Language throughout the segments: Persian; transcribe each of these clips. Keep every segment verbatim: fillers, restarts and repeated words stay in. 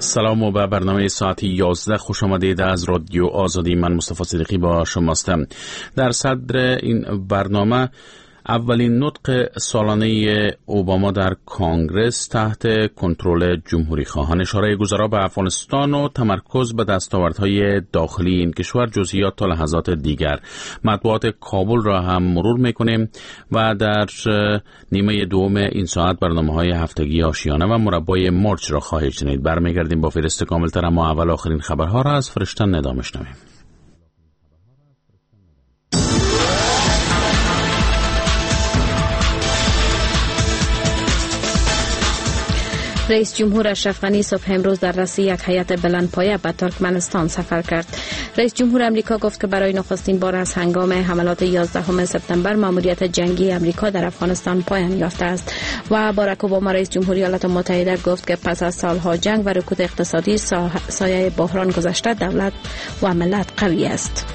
سلام و به برنامه ساعت یازده خوش آمدید از رادیو آزادی. من مصطفی صدیقی با شماستم. در صدر این برنامه اولین نطق سالانه اوباما در کنگرس تحت کنترل جمهوری خواهان، اشاره گذرا به افغانستان و تمرکز به دستاوردهای داخلی این کشور، جزئیات تا لحظات دیگر. مطبوعات کابل را هم مرور میکنیم و در نیمه دوم این ساعت برنامه‌های هفتگی آشیانه و مربای مرچ را خواهید شنید. برمیگردیم با فهرست کاملتر، اما اول آخرین خبرها را از فرشتن ندا میشنویم. رئیس جمهور اشرف غنی صبح امروز در رأس یک هیئت بلندپایه به ترکمنستان سفر کرد. رئیس جمهور امریکا گفت که برای نخستین بار از هنگام حملات یازدهم سپتامبر ماموریت جنگی امریکا در افغانستان پایان یافته است و باراک اوباما رئیس جمهور ایالات متحده گفت که پس از سالها جنگ و رکود اقتصادی سایه بحران گذشته، دولت و ملت قوی است.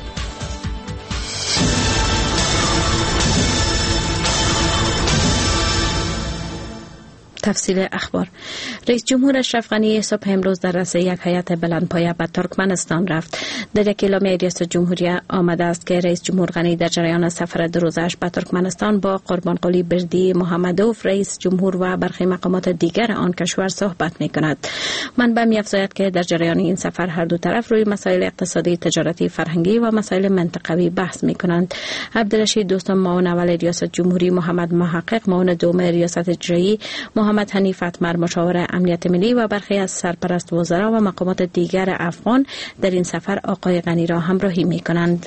تفصیل اخبار. رئیس جمهور اشرف غنی صبح امروز در رأس یک هیئت بلندپایه به ترکمنستان رفت. در یک اعلامیه ریاست جمهوری آمده است که رئیس جمهور غنی در جریان سفر دو روزش به ترکمنستان با قربانقلی بردی محمدوف رئیس جمهور و برخی مقامات دیگر آن کشور صحبت می کند. منبع می افزاید که در جریان این سفر هر دو طرف روی مسائل اقتصادی، تجارتی، فرهنگی و مسائل منطقوی بحث می کنند. عبدالرشید دوستم، معاون اول ریاست جمهوری، محمد محقق معاون دوم ریاست اجرایی، محمد حنیف اتمر مشاور امنیت ملی و برخی از سرپرست وزرا و مقامات دیگر افغان در این سفر آقای غنی را همراهی می کنند.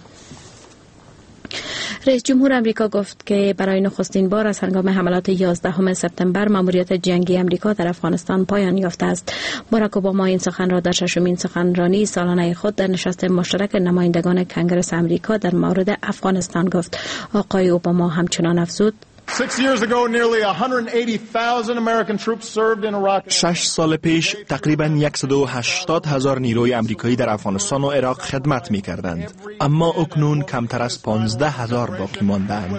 رئیس جمهور امریکا گفت که برای نخستین بار از هنگام حملات یازدهم سپتامبر ماموریت جنگی امریکا در افغانستان پایان یافته است. باراک اوباما این سخن را در ششمین سخنرانی سالانه خود در نشست مشترک نمایندگان کنگره امریکا در مورد افغانستان گفت. آقای اوباما همچنان افزود: شش سال پیش تقریباً صد و هشتاد هزار نیروی امریکایی در افغانستان و عراق خدمت می کردند، اما اکنون کمتر از پانزده هزار باقی ماندند.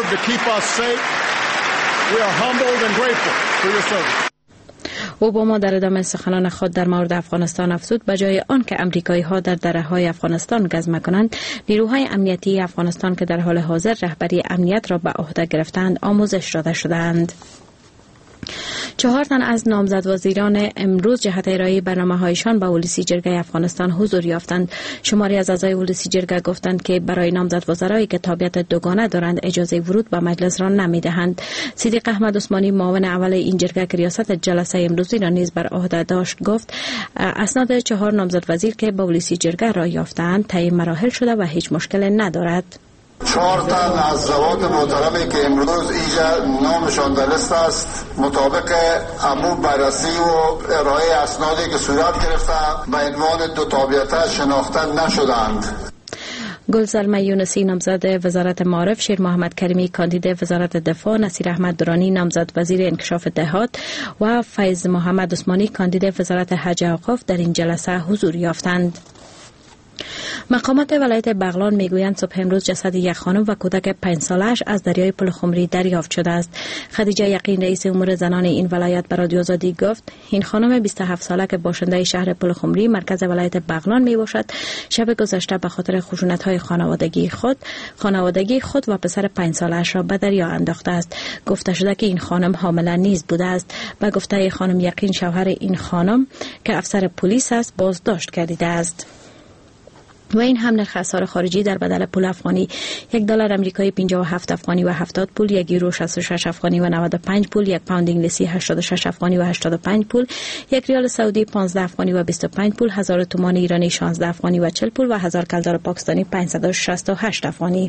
اوباما در ادامه سخنان خود در مورد افغانستان افزود به جای آن که امریکایی ها در دره‌های افغانستان گزمه کنند، نیروهای امنیتی افغانستان که در حال حاضر رهبری امنیت را به عهده گرفتند آموزش داده شدند. چهار تن از نامزد وزیران امروز جهت ارائه برنامه‌هایشان به ولسی جرگه افغانستان حضور یافتند. شماری از اعضای ولسی جرگه گفتند که برای نامزد وزرایی که تابعیت دوگانه دارند اجازه ورود به مجلس را نمی‌دهند. صدیق احمد عثمانی معاون اول این جرگه که ریاست جلسه امروزی را نیز بر عهده داشت گفت اسناد چهار نامزد وزیر که به ولسی جرگه را یافتند طی مراحل شده و هیچ مشکل ندارد. چهار تن از زوات محترمی که امروز اینجا نامشان در لیست است مطابق امور بررسی و ارائه اسنادی که صورت گرفته به عنوان دو تابعیت شناخته نشدند. گلزلمه یونسی نامزد وزارت معارف، شیر محمد کریمی کاندید وزارت دفاع، نصیر احمد درانی نامزد وزیر انکشاف دهات و فیض محمد عثمانی کاندید وزارت حج و اوقاف در این جلسه حضور یافتند. مقامات ولایت بغلان میگویند صبح امروز جسد یک خانم و کودک پنج سالش از دریای پلخمری دریافت شده است. خدیجه یقین رئیس امور زنان این ولایت به رادیو آزادی گفت این خانم بیست و هفت ساله که باشنده شهر پلخمری مرکز ولایت بغلان می باشد شب گذشته به خاطر خشونت‌های خانوادگی خود خانوادگی خود و پسر پنج سالش را به دریا انداخته است. گفته شده که این خانم حامله نیز بوده است. به گفته خانم یقین شوهر این خانم که افسر پلیس است بازداشت گردیده است. و این هم نرخ اسعار خارجی در بدل پول افغانی: یک دلار امریکایی پنجاه و هفت افغانی و هفتاد پول، یک یورو شصت و شش افغانی و نود و پنج پول، یک پوند انگلیسی هشتاد و شش افغانی و هشتاد و پنج پول، یک ریال سعودی پانزده افغانی و بیست و پنج پول، هزار تومان ایرانی شانزده افغانی و چهل پول و هزار کلدار پاکستانی پانصد و شصت و هشت افغانی.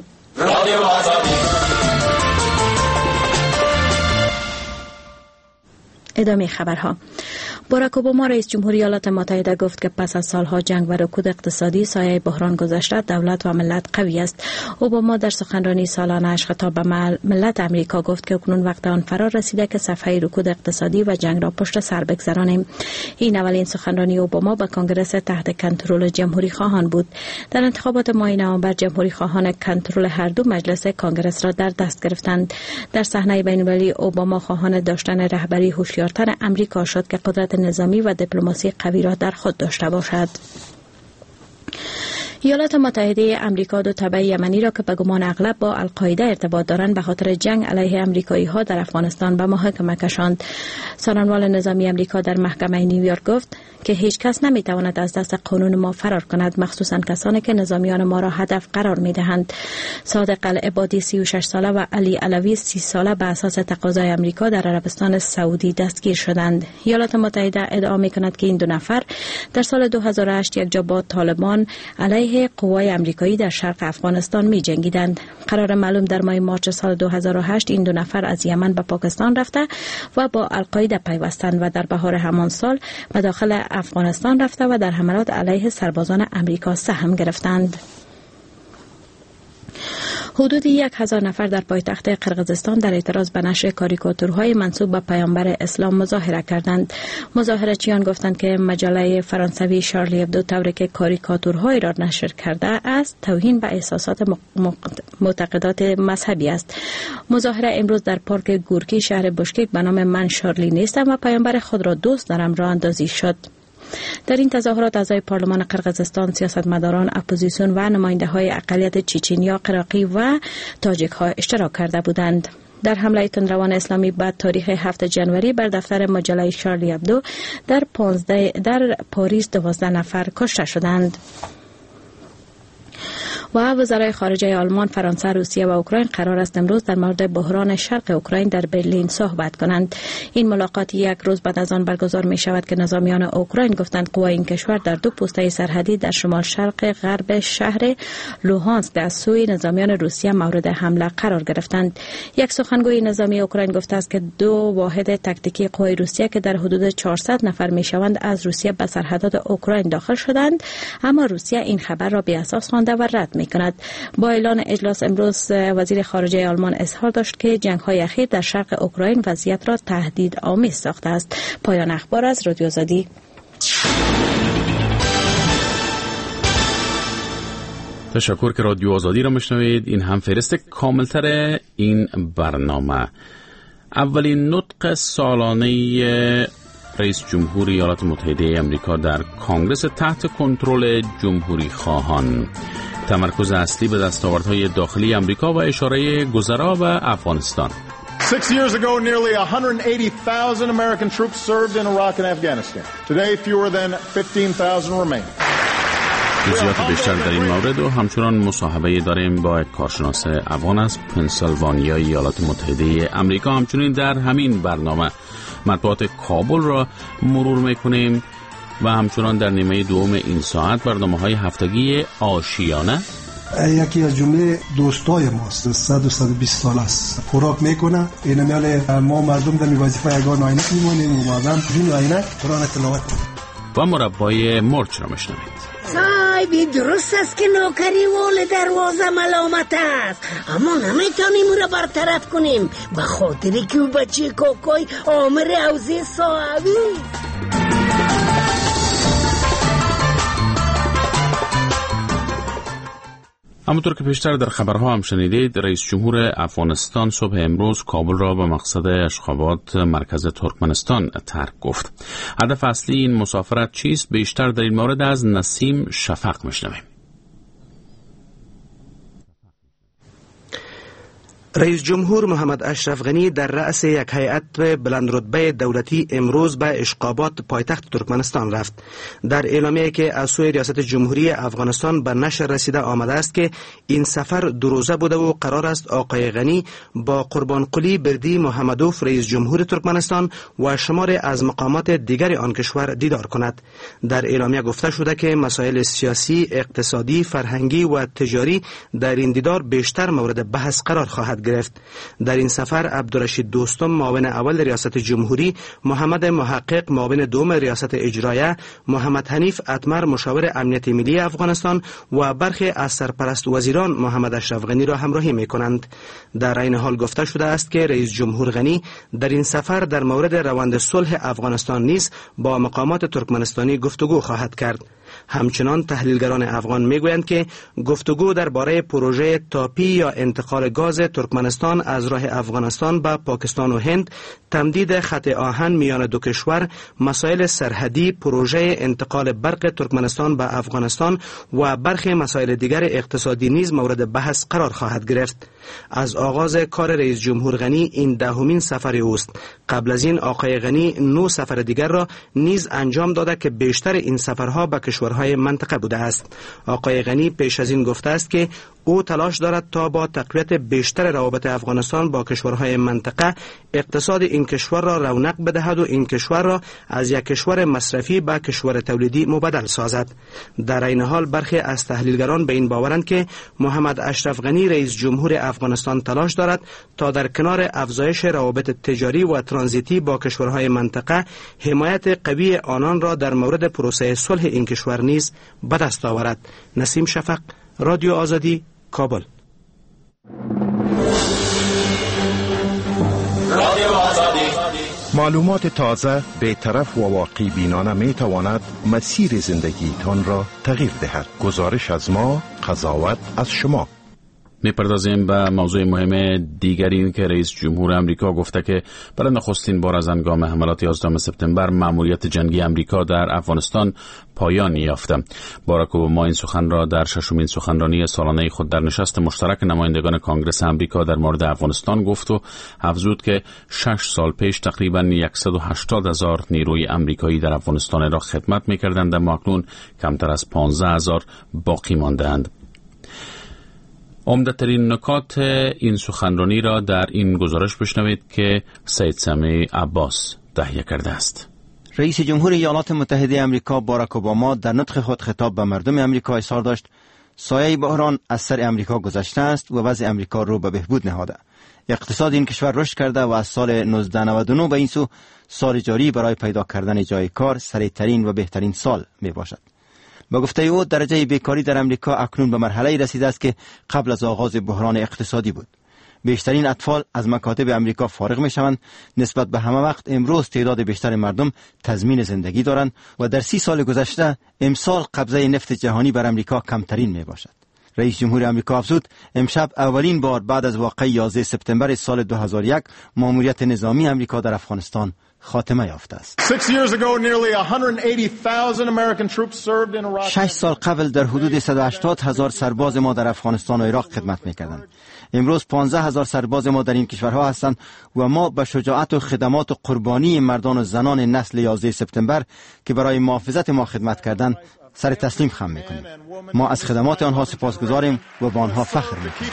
ادامه خبرها. باراک اوباما رئیس جمهوری ایالات متحده گفت که پس از سالها جنگ و رکود اقتصادی سایه بحران گذشته، دولت و ملت قوی است. اوباما در سخنرانی سالانه‌اش خطاب به ملت امریکا گفت که اکنون وقت آن فرا رسیده که صفحه رکود اقتصادی و جنگ را پشت سر بگذرانیم. این اولین سخنرانی اوباما به کنگره تحت کنترل جمهوری خواهان بود. در انتخابات ماه نوامبر جمهوری خواهان کنترل هر دو مجلس کنگره را در دست گرفتند. در صحنه بین‌المللی اوباما خواهان داشتن رهبری هوشیار پرپرخاشگرتر امریکا شد که قدرت نظامی و دیپلماسی قوی را در خود داشته باشد. ایالات متحده امریکا دو تبع یمنی را که به گمان اغلب با القاعده ارتباط دارند به خاطر جنگ علیه امریکایی ها در افغانستان به محاکمه کشاند. سخنگوی نظامی امریکا در محکمه نیویورک گفت که هیچ کس نمی تواند از دست قانون ما فرار کند، مخصوصا کسانی که نظامیان ما را هدف قرار می دهند. صادق العبادی سی و شش ساله و علی علوی سی ساله به اساس تقاضای امریکا در عربستان سعودی دستگیر شدند. ایالات متحده ادعا می کند که این دو نفر در سال دو هزار و هشت یک جا با طالبان علیه قوای امریکایی در شرق افغانستان می جنگیدند. قرار معلوم در ماه مارچ سال دو هزار و هشت این دو نفر از یمن به پاکستان رفته و با القاعده پیوستند و در بهار همان سال به داخل افغانستان رفته و در حملات علیه سربازان امریکا سهم گرفتند. حدود یک هزار نفر در پایتخت قرقیزستان در اعتراض به نشر کاریکاتورهای منسوب به پیامبر اسلام مظاهره کردند. مظاهره‌چیان گفتند که مجله فرانسوی شارلی ابدو طوری که کاریکاتورهای را نشر کرده است توهین به احساسات معتقدات مذهبی است. مظاهره امروز در پارک گورکی شهر بشکک به نام من شارلی نیستم و پیامبر خود را دوست دارم راه اندازی شد. در این تظاهرات اعضای پارلمان قرقیزستان، سیاستمداران اپوزیسیون و نماینده های اقلیت چچنیا، قراقی و تاجیک ها اشتراک کرده بودند. در حمله تندروان اسلامی بعد تاریخ هفتم ژانویه بر دفتر مجله شارلی ابدو در پانزده در پاریس دوازده نفر کشته شدند. و وزرای خارجه آلمان، فرانسه، روسیه و اوکراین قرار است امروز در مورد بحران شرق اوکراین در برلین صحبت کنند. این ملاقات یک روز بعد از آن برگزار می شود که نظامیان اوکراین گفتند قوای این کشور در دو پوسته سرحدی در شمال شرق غرب شهر لوهانسک از سوی نظامیان روسیه مورد حمله قرار گرفتند. یک سخنگوی نظامی اوکراین گفته است که دو واحد تاکتیکی قوای روسیه که در حدود چهارصد نفر می شوند از روسیه به سرحدات اوکراین داخل شدند، اما روسیه این خبر را بی اساس خوانده و رد می کند. با اعلان اجلاس امروز وزیر خارجه آلمان اظهار داشت که جنگ‌های اخیر در شرق اوکراین وضعیت را تهدید آمیز ساخته است. پایان اخبار از رادیو آزادی. تشکر که رادیو آزادی را میشنوید. این هم فهرست کاملتر این برنامه. اولین نطق سالانه رئیس جمهور ایالات متحده امریکا در کانگرس تحت کنترل جمهوری خواهان. تمرکز اصلی به دستاوردهای داخلی امریکا و اشاره گذرا به افغانستان. Six years ago, nearly one hundred eighty thousand American troops served in Iraq and Afghanistan. Today, fewer than fifteen thousand remain. جزئیات بیشتر در این مورد و همچنان مصاحبه داریم با کارشناس افغان از پنسیلوانیا ایالات متحده امریکا. همچنین در همین برنامه مطبوعات کابل را مرور میکنیم و همچنان در نیمه دوم این ساعت برنامه‌های هفتگی آشیانه. یکی از جمله دوستای ماست، صد و صد و بیست سال است، خوراک میکنه. این میال ما مردم در وظیفه یگان عینک میمونیم و بعدم جون عینک قرآن تلاوت و مربای مرچ را میشنوید. صاحبی درست است که نوکری وال دروازه ملامت است، اما نمیتونیم او را برطرف کنیم به خاطری که او بچه کوکوی آمر حوزه صاحبی. همونطور که پیشتر در خبرها هم شنیدید، رئیس جمهور افغانستان صبح امروز کابل را به مقصد اشخابات مرکز ترکمنستان ترک گفت. هدف اصلی این مسافرت چیست؟ بیشتر در این مورد از نسیم شفق میشنویم. رئیس جمهور محمد اشرف غنی در رأس یک هیئت بلند رتبه دولتی امروز به اشقابات پایتخت ترکمنستان رفت. در اعلامیه‌ای که از سوی ریاست جمهوری افغانستان به نشر رسیده آمده است که این سفر دو روزه بوده و قرار است آقای غنی با قربانقلی بردی محمدوف رئیس جمهور ترکمنستان و شمار از مقامات دیگر آن کشور دیدار کند. در اعلامیه گفته شده که مسائل سیاسی، اقتصادی، فرهنگی و تجاری در این دیدار بیشتر مورد بحث قرار خواهد گرفت. در این سفر عبدالرشید دوستم معاون اول ریاست جمهوری، محمد محقق معاون دوم ریاست اجرایه، محمد حنیف اتمر مشاور امنیت ملی افغانستان و برخی از سرپرست وزیران محمد اشرف غنی را همراهی می کنند. در این حال گفته شده است که رئیس جمهور غنی در این سفر در مورد روند صلح افغانستان نیز با مقامات ترکمنستانی گفتگو خواهد کرد. همچنان تحلیلگران افغان میگویند که گفتگو درباره پروژه تاپی یا انتقال گاز ترکمنستان از راه افغانستان به پاکستان و هند، تمدید خط آهن میان دو کشور، مسائل سرحدی، پروژه انتقال برق ترکمنستان به افغانستان و برخی مسائل دیگر اقتصادی نیز مورد بحث قرار خواهد گرفت. از آغاز کار رئیس جمهور غنی این دهمین سفر اوست. قبل از این آقای غنی نو سفر دیگر را نیز انجام داده که بیشتر این سفرها به کشورهای منطقه بوده است. آقای غنی پیش از این گفته است که او تلاش دارد تا با تقویت بیشتر روابط افغانستان با کشورهای منطقه اقتصاد این کشور را رونق بدهد و این کشور را از یک کشور مصرفی به کشور تولیدی مبدل سازد. در این حال برخی از تحلیلگران به این باورند که محمد اشرف غنی رئیس جمهور افغانستان تلاش دارد تا در کنار افزایش روابط تجاری و ترانزیتی با کشورهای منطقه حمایت قوی آنان را در مورد پروسه صلح این کشور نیز به دست آورد. نسیم شفق، رادیو آزادی، کابل. رادیو آزادی. معلومات تازه، بی‌طرف و واقعی بینانه می تواند مسیر زندگیتان را تغییر دهد. گزارش از ما، قضاوت از شما. می‌پردازیم به موضوع مهم دیگری، این که رئیس جمهور امریکا گفته که برای نخستین بار از هنگام حملات یازدهم سپتامبر مأموریت جنگی امریکا در افغانستان پایان یافته. باراک اوباما این سخن را در ششمین سخنرانی سالانه خود در نشست مشترک نمایندگان کانگرس امریکا در مورد افغانستان گفت و افزود که شش سال پیش تقریباً صد و هشتاد هزار نیروی امریکایی در افغانستان را خدمت می‌کردند، اما اکنون کمتر از پانزده هزار باقی مانده‌اند. عمده‌ترین نکات این سخنرانی را در این گزارش بشنوید که سید سمیع عباس تهیه کرده است. رئیس جمهور ایالات متحده امریکا باراک اوباما در نطق خود خطاب به مردم امریکا اظهار داشت سایه بحران از سر امریکا گذشته است و وضع امریکا رو به بهبود نهاده. اقتصاد این کشور رشد کرده و از سال نوزده نود و نه به این سو سال جاری برای پیدا کردن جای کار سریعترین و بهترین سال می باشد. با گفته او درجه بیکاری در امریکا اکنون به مرحله رسیده است که قبل از آغاز بحران اقتصادی بود. بیشترین اطفال از مکاتب امریکا فارغ می شوند. نسبت به همه وقت امروز تعداد بیشتر مردم تضمین زندگی دارند و در سی سال گذشته امسال قبضه نفت جهانی بر امریکا کمترین می باشد. رئیس جمهور امریکا افزود امشب اولین بار بعد از واقعه یازده سپتامبر سال دو هزار و یک مأموریت نظامی امریکا در افغانستان خاتمه یافته است. شش سال قبل در حدود صد و هشتاد هزار سرباز ما در افغانستان و عراق خدمت می‌کردند. امروز پانزده هزار سرباز ما در این کشورها هستند و ما به شجاعت و خدمات و قربانی مردان و زنان نسل یازده سپتامبر که برای محافظت ما خدمت کردند سر تسلیم خم می‌کنیم. ما از خدمات آنها سپاسگزاریم و با آنها فخر می‌کنیم.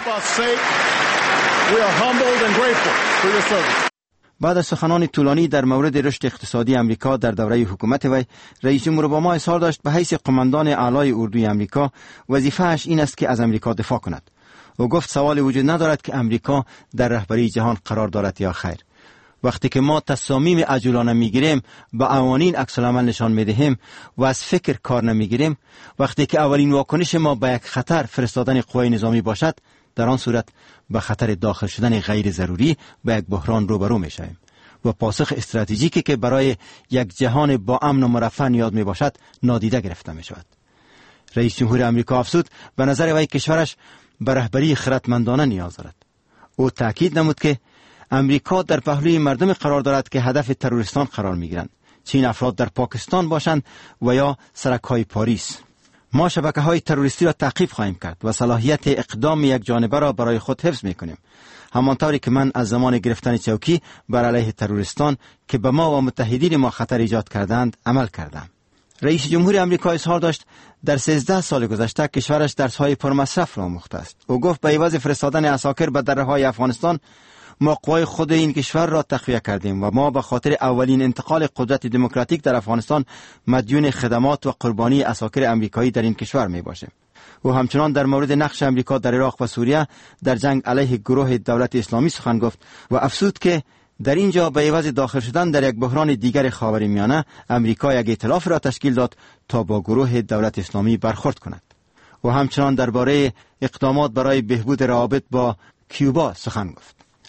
بعد از سخنان طولانی در مورد رشد اقتصادی امریکا در دوره حکومت وی، رئیس جمهور اوباما اظهار داشت به حیث قماندان اعلای اردوی امریکا وظیفه‌اش این است که از امریکا دفاع کند. او گفت سوال وجود ندارد که امریکا در رهبری جهان قرار دارد یا خیر. وقتی که ما تصامیم عجولانه میگیریم، با قوانین عکس العمل نشان میدهیم و از فکر کار نمیگیریم، وقتی که اولین واکنش ما به یک خطر فرستادن قوای نظامی باشد، در آن صورت به خطر داخل شدن غیر ضروری به یک بحران روبرو می شویم و پاسخ استراتژیکی که برای یک جهان با امن و مرفه نیاز می باشد نادیده گرفته می شود. رئیس جمهور امریکا افزود به نظر وی کشورش به رهبری خردمندانه نیاز دارد. او تاکید نمود که امریکا در پهلوی مردم قرار دارد که هدف تروریستان قرار می گیرند، چه این افراد در پاکستان باشند و یا سرک‌های پاریس. ما شبکه‌های تروریستی را تعقیب خواهیم کرد و صلاحیت اقدام یک جانبه را برای خود حفظ می‌کنیم، همانطوری که من از زمان گرفتن چوکی بر علیه تروریستان که به ما و متحدین ما خطر ایجاد کردند عمل کردم. رئیس جمهور امریکا اظهار داشت در سیزده سال گذشته کشورش درس‌های پرمصرف را آموخته است. او گفت به عوض فرستادن عساکر به دره‌های افغانستان، ما قوای خود این کشور را تقویه کردیم و ما به خاطر اولین انتقال قدرت دموکراتیک در افغانستان مدیون خدمات و قربانی عساکر امریکایی در این کشور می باشیم. او همچنان در مورد نقش امریکا در عراق و سوریه در جنگ علیه گروه دولت اسلامی سخن گفت و افزود که در اینجا به عوض داخل شدن در یک بحران دیگر خاورمیانه، امریکا یک ائتلاف را تشکیل داد تا با گروه دولت اسلامی برخورد کند. و همچنان درباره اقدامات برای بهبود روابط با کیوبا سخن گفت.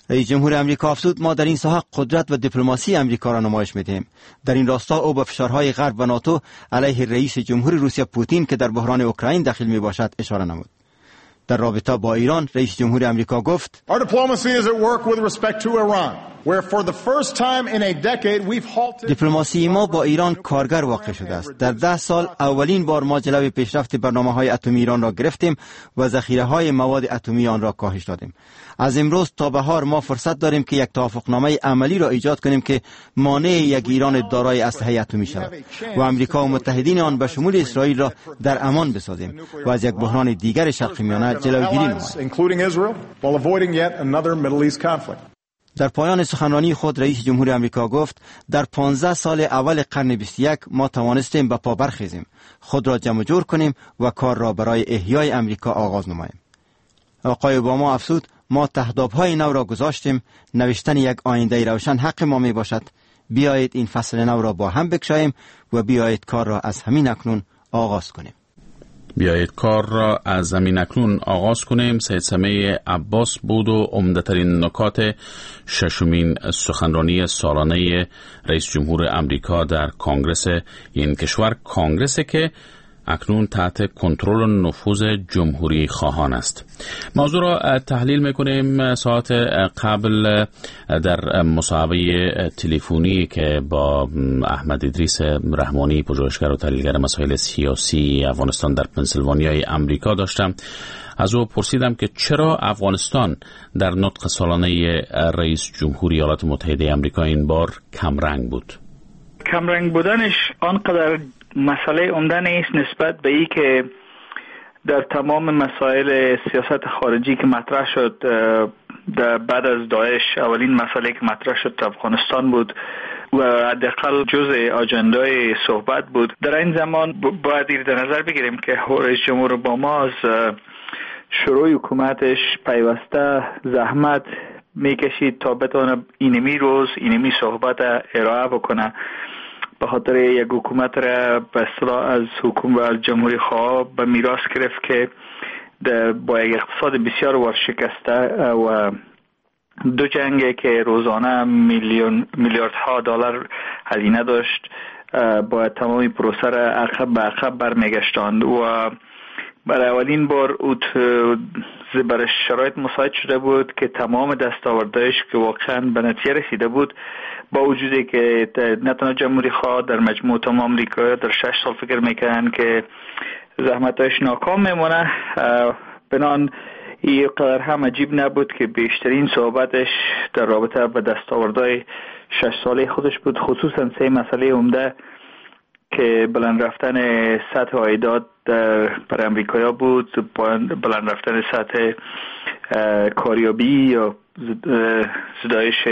رئیس جمهور امریکا افزود ما در این ساحه قدرت و دیپلماسی امریکا را نمایش می‌دهیم. در این راستا او به فشارهای غرب و ناتو علیه رئیس جمهور روسیه پوتین که در بحران اوکراین دخیل میباشد اشاره نمود. در رابطه با ایران رئیس جمهور امریکا گفت Our diplomacy is at work with respect to Iran, where for the first time in a decade we've halted. دیپلماسی ما با ایران کارگر واقع شده است. در ده سال اولین بار ما جلوی پیشرفت برنامه‌های اتمی ایران را گرفتیم و ذخیره‌های مواد اتمی آن را کاهش دادیم. از امروز تا بهار ما فرصت داریم که یک توافقنامه عملی را ایجاد کنیم که مانع یک ایران دارای اسلحه اتمی شود و امریکا و متحدین آن به شمول اسرائیل را در امان بسازیم و از یک بحران دیگر شرق میانه جلوگیری نماییم. در پایان سخنرانی خود رئیس جمهور امریکا گفت در پانزده سال اول قرن بیست و یک ما توانستیم به پا برخیزیم، خود را جمع جور کنیم و کار را برای احیای امریکا آغاز نماییم. آقای اوباما افزود ما تهدیدهای نو را گذاشتیم، نوشتن یک آینده روشن حق ما می باشد. بیایید این فصل نو را با هم بکشاییم و بیایید کار را از همین اکنون آغاز کنیم. بیایید کار را از زمین اکنون آغاز کنیم. سید سمیع عباس بود و عمده‌ترین نکات ششمین سخنرانی سالانه رئیس جمهور امریکا در کنگره این کشور، کنگره که اکنون تحت کنترل و نفوذ جمهوری خواهان است. موضوع را تحلیل میکنیم. ساعت قبل در مصاحبه تلفنی که با احمد ادریس رحمانی، پژوهشگر و تحلیلگر مسائل سیاسی افغانستان در پنسیلوانیای امریکا داشتم، از او پرسیدم که چرا افغانستان در نطق سالانه رئیس جمهوری ایالات متحده آمریکا این بار کمرنگ بود. کمرنگ بودنش آنقدر مسئله عمده نیست نسبت به ای که در تمام مسائل سیاست خارجی که مطرح شد در بعد از داعش، اولین مسئله که مطرح شد افغانستان بود و حداقل جزء آجندای صحبت بود. در این زمان باید در نظر بگیریم که رئیس جمهور اوباما از شروع حکومتش پیوسته زحمت میکشید تا بتونه اینمی روز اینمی صحبت ارائه بکنه. به خاطر یک حکومت را به اصطلاح از حکومت جمهوری خواه به میراث گرفت که با یک اقتصاد بسیار ورشکسته و دو جنگی که روزانه میلیون میلیاردها دلار هزینه داشت، با تمامی پروسه را عقب به عقب برمیگشتاند و برای اولین بار او برای شرایط مساعد شده بود که تمام دستاوردهایش که واقعا به نتیجه رسیده بود، با وجودی که نه تنها جمهوری خواه در مجموع تمام آمریکا در شش سال فکر میکنن که زحمتش ناکام میمونه، بنان این قدر هم عجیب نبود که بیشترین صحبتش در رابطه با دستاوردهای شش ساله خودش بود، خصوصا سه مسئله عمده که بلند رفتن سطح عایدات برای امریکایی بود، بلند رفتن سطح کاریابی یا زدایش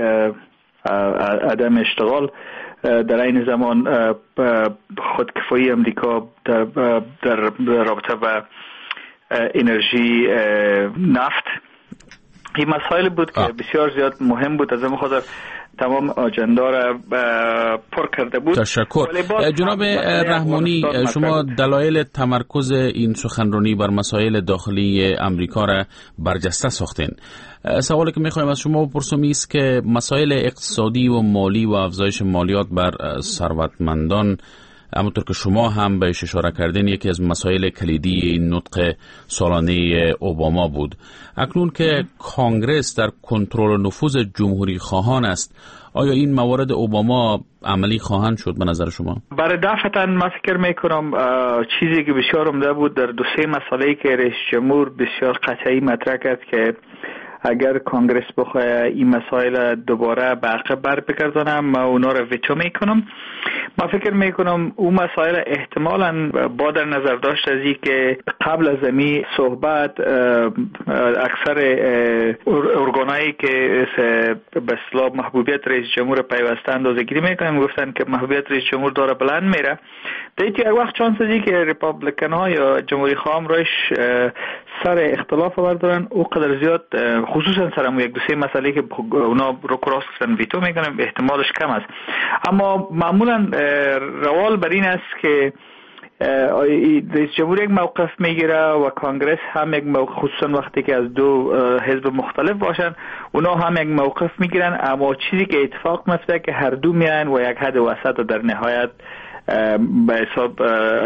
عدم اشتغال، در این زمان خودکفایی امریکا در, در رابطه با انرژی نفت. این مسائل بود که بسیار زیاد مهم بود، از این خاطر تمام آجندا را پر کرده بود. تشکر. جناب رحمانی، شما دلایل تمرکز این سخنرانی بر مسائل داخلی امریکا را برجسته ساختین. سوالی که میخوایم از شما بپرسم است که مسائل اقتصادی و مالی و افزایش مالیات بر ثروتمندان، همونطور که شما هم بهش اشاره کردین، یکی از مسائل کلیدی این نطق سالانه اوباما بود. اکنون که کانگرس در کنترل و نفوذ جمهوری خواهان است، آیا این موارد اوباما عملی خواهند شد به نظر شما؟ برای دفعتاً من فکر میکنم چیزی که بسیار عمده بود در دو سه مسئله که رئیس جمهور بسیار قطعی مطرح کرد که اگر کانگرس بخواه این مسائل دوباره به عقب بر بگردانم، من اونا رو ویتو میکنم. من فکر میکنم اون مسائل احتمالاً با در نظر داشت از این که قبل از امی صحبت اکثر ارگانایی که به اصطلاح محبوبیت رئیس جمهور پیوسته اندازه‌گیری میکنن گفتن که محبوبیت رئیس جمهور داره بلند میره. در یک وقت چانس از این که ریپابلیکن ها یا جمهوری خواهم روش سر اختلاف آوردن او قدر زیاد، خصوصا سرمو یک دو سه مسئله که اونا رو کراس کردن ویتو میکنن، احتمالش کم است. اما معمولا روال بر این است که رئیس جمهور یک موقف میگیره و کانگرس هم یک موقف، خصوصا وقتی که از دو حزب مختلف باشن اونا هم یک موقف میگیرن، اما چیزی که اتفاق میفته که هر دو میان و یک حد وسط در نهایت به حساب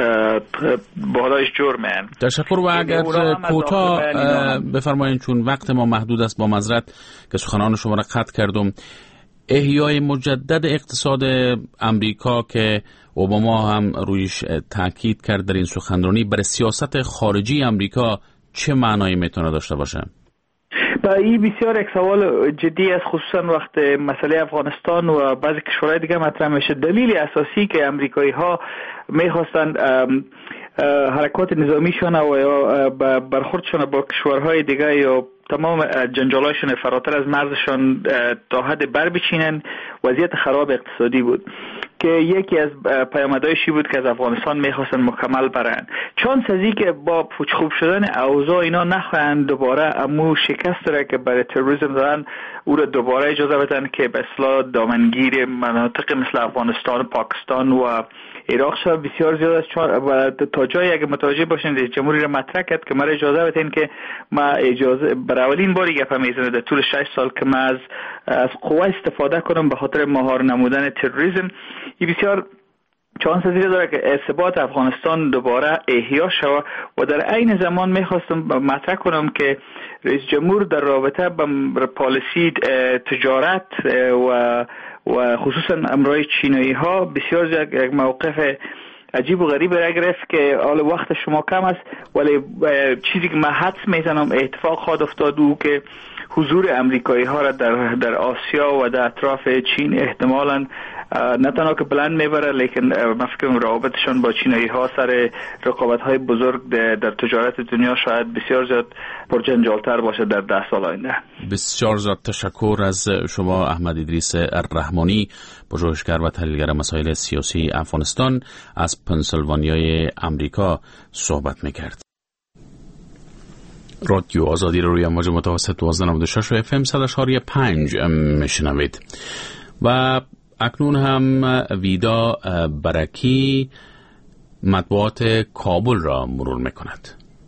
بالایش جور میان. تشکر. و اگر کوتاه بفرمایید چون وقت ما محدود است، با معذرت که سخنان شما را قطع کردم، احیای مجدد اقتصاد امریکا که اوباما هم رویش تاکید کرد در این سخنرانی، برای سیاست خارجی امریکا چه معنایی میتونه داشته باشه؟ با این بسیار یک سوال جدی است، خصوصا وقت مسئله افغانستان و بعضی کشورهای دیگه مطرح میشه. دلیل اساسی که امریکایی ها میخواستند حرکات نظامیشون و یا برخوردشون با کشورهای دیگه یا تمام جنجالاشون فراتر از مرزشون تا حد بر بچینن، وضعیت خراب اقتصادی بود که یکی از پیامدهایشی بود که از افغانستان میخواستن مکمل برن. چون سازی که با پوچ خوب شدن اوضاع اینا نخواهند دوباره امو شکست را که برای تروریسم دارن او را دوباره اجازه بدن که به اصلاح دامنگیر مناطق مثل افغانستان، پاکستان و عراق شد بسیار زیاد است. و تا جایی اگه متوجه باشین رئیس جمهوری را مطرح کرد که مرا اجازه بدین که ما اجازه برای اولین باری گپ میزنه در طول شش سال که ما از از قوا استفاده کنم به خاطر مهار نمودن تروریسم. این بسیار چانس زیاد داره که ثبات افغانستان دوباره احیا شود. و در عین زمان میخواستم مطرح کنم که رئیس جمهور در رابطه با پالیسی تجارت و و خصوصا امرای چینایی ها بسیار یک موقف عجیب و غریب را گرفت که حال وقت شما کم است، ولی چیزی که من حدس میزنم اتفاق خواهد افتاد او که حضور امریکایی ها را در در آسیا و در اطراف چین احتمالاً نه تنها که بلند میبره، لیکن من فکر کنم روابطشون با چینایی ها سر رقابت های بزرگ در تجارت دنیا شاید بسیار زیاد پرجنجالتر باشه در ده سال آینده. بسیار زیاد تشکر از شما احمد ادریس الرحمانی، پژوهشگر و تحلیلگر مسائل سیاسی افغانستان، از پنسیلوانیای امریکا صحبت میکرد. رادیو آزادی رو روی امواج متوسط دوازده نود و شش و اف ام صد و چهار و پنج میشنوید. و اکنون هم ویدا برکی مطبوعات کابل را مرور میکند.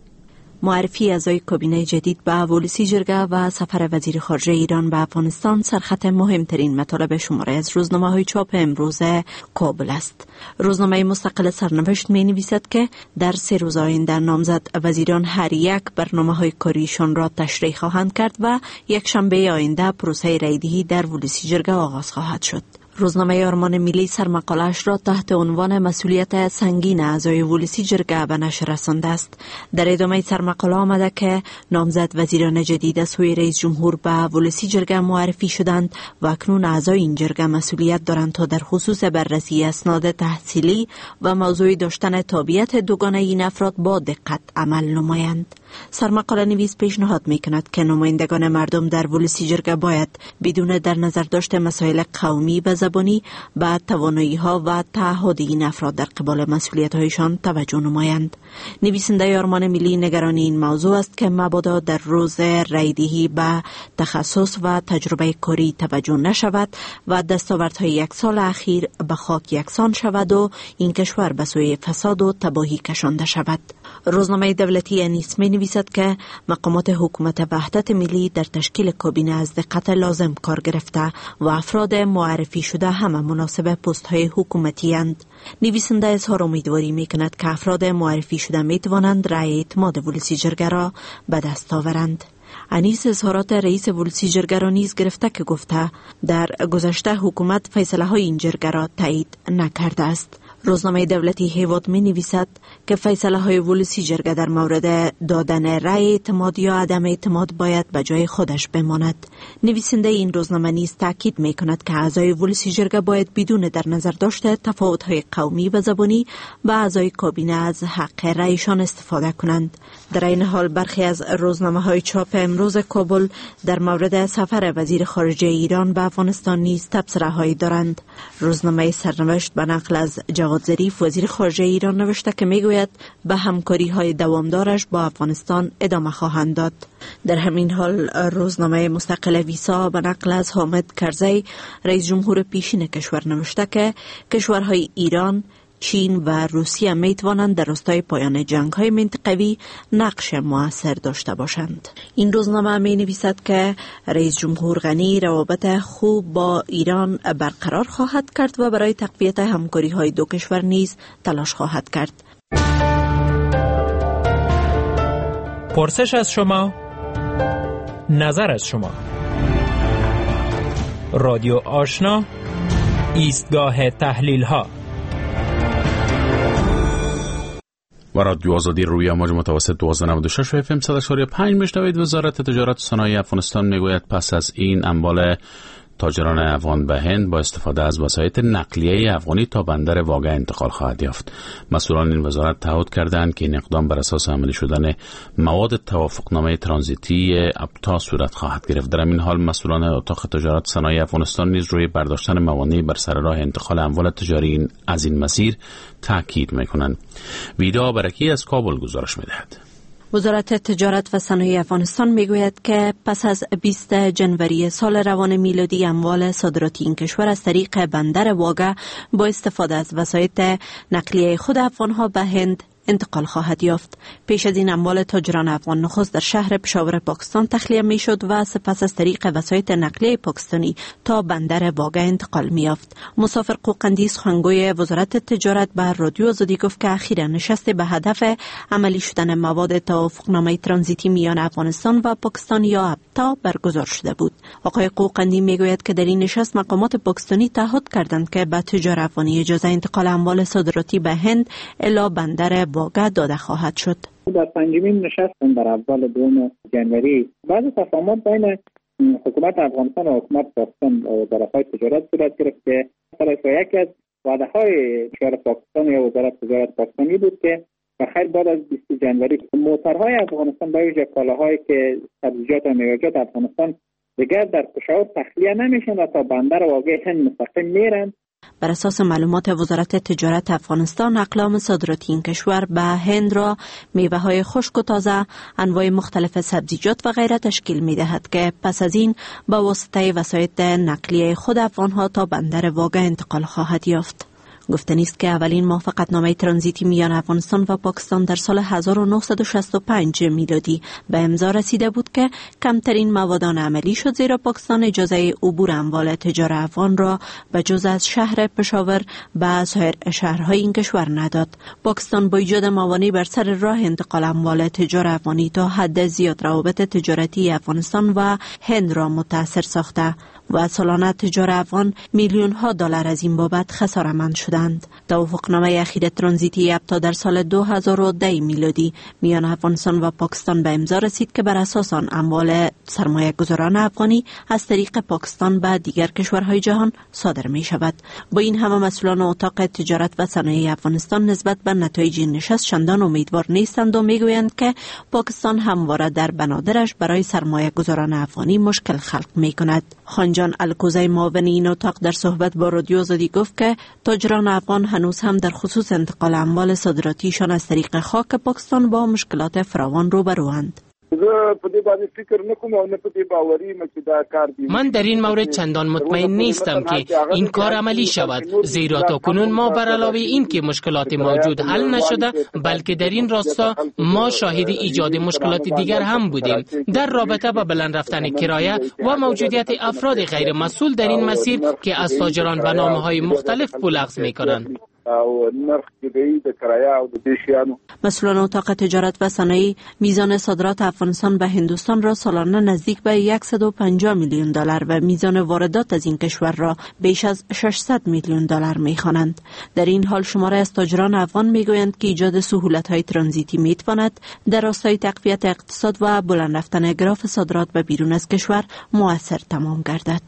معرفی اعضای کابینه جدید به ولسی جرگه و سفر وزیر خارجه ایران به افغانستان سرخط مهمترین مطالب شماره از روزنامه‌های چاپ امروز کابل است. روزنامه مستقل سرنوشت می نویسد که در سه روز آینده نامزد وزیران هر یک برنامه‌های کاریشان را تشریح خواهند کرد و یک شنبه آینده پروسه رایدهی در ولسی جرگه آغاز خواهد شد. روزنامه آرمان ملی سرمقاله‌اش را تحت عنوان مسئولیت سنگین اعضای ولسی جرگه به نشر رسانده است. در ادامه سرمقاله آمده که نامزد وزیران جدید از سوی رئیس جمهور به ولسی جرگه معرفی شدند و اکنون اعضای این جرگه مسئولیت دارند تا در خصوص بررسی اسناد تحصیلی و موضوع داشتن تابعیت دوگانه این افراد با دقت عمل نمایند. سرمقاله نویس پیشنهاد میکند که نمایندگان مردم در ولسی جرگه باید بدون در نظر داشت مسائل قومی و زبانی به توانایی ها و تعهد این افراد در قبال مسئولیت هایشان توجه نمایند. نویسنده آرمان ملی نگران این موضوع است که مبادا در روز رایدهی به تخصص و تجربه کاری توجه نشود و دستاوردهای یک سال اخیر به خاک یکسان شود و این کشور به سوی فساد و تباهی کشانده شود. روزنامه دولتی انیس می نویسد که مقامات حکومت وحدت ملی در تشکیل کابینه از دقت لازم کار گرفته و افراد معرفی شده همه مناسب پست های حکومتی اند. نویسنده اظهار امیدواری می کند که افراد معرفی شده می توانند رأی اعتماد ولسی جرگه را به دست آورند. انیس اظهارات رئیس ولسی جرگه را نیز گرفته که گفته در گذشته حکومت فیصله های این جرگه را تایید نکرده است. روزنامه دولتی هیواد می نویسد که فیصله های ولسی جرگه در مورد دادن رأی اعتماد یا عدم اعتماد باید به جای خودش بماند. نویسنده این روزنامه نیز تاکید می کند که اعضای ولسی جرگه باید بدون در نظر داشته تفاوت های قومی و زبانی به اعضای کابینه از حق رأیشان استفاده کنند. در این حال برخی از روزنامه های چاپ امروز کابل در مورد سفر وزیر خارجه ایران به افغانستان نیز تبصره هایی دارند. روزنامه سرنوشت به نقل از جواد ظریف وزیر خارجه ایران نوشته که میگوید به همکاری های دوامدارش با افغانستان ادامه خواهند داد. در همین حال روزنامه مستقل ویسا به نقل از حامد کرزی رئیس جمهور پیشین کشور نوشته که کشورهای ایران، چین و روسیه می توانند در راستای پایان جنگ های منطقوی نقش موثر داشته باشند. این روزنامه می نویسد که رئیس جمهور غنی روابط خوب با ایران برقرار خواهد کرد و برای تقویت همکاری های دو کشور نیز تلاش خواهد کرد. پرسش از شما، نظر از شما. رادیو آشنا، ایستگاه تحلیل ها. و رادیو آزادی روی امواج متوسط دویست و نود و شش اف ام صد و چهار و پنج میشنوید. وزارت تجارت و صنایع افغانستان میگوید پس از این اموال تاجران افغان به هند با استفاده از وسایط نقلیه افغانی تا بندر واگه انتقال خواهد یافت. مسئولان این وزارت تعهد کردند که این اقدام بر اساس عملی شدن مواد توافقنامه ترانزیتی ابتا صورت خواهد گرفت. در این حال مسئولان اتاق تجارت صنایع افغانستان نیز روی برداشتن موانعی بر سر راه انتقال اموال تجاری از این مسیر تاکید میکنند. ویدا برکی از کابل گزارش میدهد. وزارت تجارت و صنایع افغانستان میگوید که پس از بیست جنوری سال روان میلادی اموال صادراتی این کشور از طریق بندر واگه با استفاده از وسایط نقلیه خود افغانها به هند انتقال خواهد یافت. پیش از این اموال تاجران افغان نخست در شهر پشاور پاکستان تخلیه می شد و سپس از طریق وسایط نقلیه پاکستانی تا بندر واگه انتقال می یافت. مسافر قوقندی سخنگوی وزارت تجارت به رادیو آزادی گفت که اخیراً نشست به هدف عملی شدن مواد توافقنامه ترانزیتی میان افغانستان و پاکستان یا ابتا برگزار شده بود. آقای قوقندی می گوید که در این نشست مقامات پاکستانی تعهد کردند که به تجار افغانی اجازه انتقال اموال صادراتی به هند الی بندر واگه داده خواهد شد. در پنجمین نشست در اول دوم جنوری بعض تفاهمات بین حکومت افغانستان و حکومت پاکستان و وزارت‌های تجارت صورت گرفت که مثلا یکی از وعده‌های کشور پاکستان یا وزارت تجارت پاکستانی بود که بخیر بعد از بیست جنوری موترهای افغانستان به ویژه کالاهایی که سبزیجات و میوه‌جات افغانستان دیگر در پشاور تخلیه نمیشن و تا بندر واگه هند مستقیم میرن. بر اساس معلومات وزارت تجارت افغانستان، اقلام صادراتی این کشور به هند را میوه‌های خشک و تازه، انواع مختلف سبزیجات و غیره تشکیل می‌دهد که پس از این با واسطه وسایط نقلیه خود افغان‌ها تا بندر واگه انتقال خواهد یافت. گفته نیست که اولین موافقتنامه ترانزیتی میان افغانستان و پاکستان در سال هزار و نهصد و شصت و پنج میلادی به امضا رسیده بود که کمترین موادان عملی شد، زیرا پاکستان اجازه عبور اموال تجار افغان را به جز از شهر پشاور به سایر شهرهای این کشور نداد. پاکستان با ایجاد موانع بر سر راه انتقال اموال تجار افغانی تا حد زیاد روابط تجارتی افغانستان و هند را متاثر ساخته و سالانه تجار افغان میلیون ها دلار از این بابت خساره‌مند شدند. توافقنامه اخیر ترانزیتی ابتا در سال دو هزار و ده میلادی میان افغانستان و پاکستان به امضا رسید که بر اساس آن اموال سرمایه گذاران افغانی از طریق پاکستان به دیگر کشورهای جهان صادر می شود. با این همه مسئولان اتاق تجارت و صنایع افغانستان نسبت به نتایج این نشست چندان امیدوار نیستند و میگویند که پاکستان همواره در بنادرش برای سرمایه گذاران افغانی مشکل خلق می کند. خانجان الکوزی معاون این اتاق در صحبت با رادیو آزادی گفت که تاجران افغان هنوز هم در خصوص انتقال اموال صادراتیشان از طریق خاک پاکستان با مشکلات فراوان روبروند. من در این مورد چندان مطمئن نیستم که این کار عملی شود، زیرا تا کنون ما بر علاوه این که مشکلات موجود حل نشده، بلکه در این راستا ما شاهد ایجاد مشکلات دیگر هم بودیم در رابطه با بلند رفتن کرایه و موجودیت افراد غیر مسئول در این مسیر که از تاجران به نامه‌های مختلف پول اخذ می‌کنند. مسئولان اتاق تجارت و صنایع میزان صادرات افغانستان به هندوستان را سالانه نزدیک به صد و پنجاه میلیون دلار و میزان واردات از این کشور را بیش از ششصد میلیون دلار میخوانند. در این حال شماره از تاجران افغان میگویند که ایجاد سهولت‌های ترانزیتی میتواند در راستای تقویت اقتصاد و بلند رفتن گراف صادرات به بیرون از کشور مؤثر تمام گردد.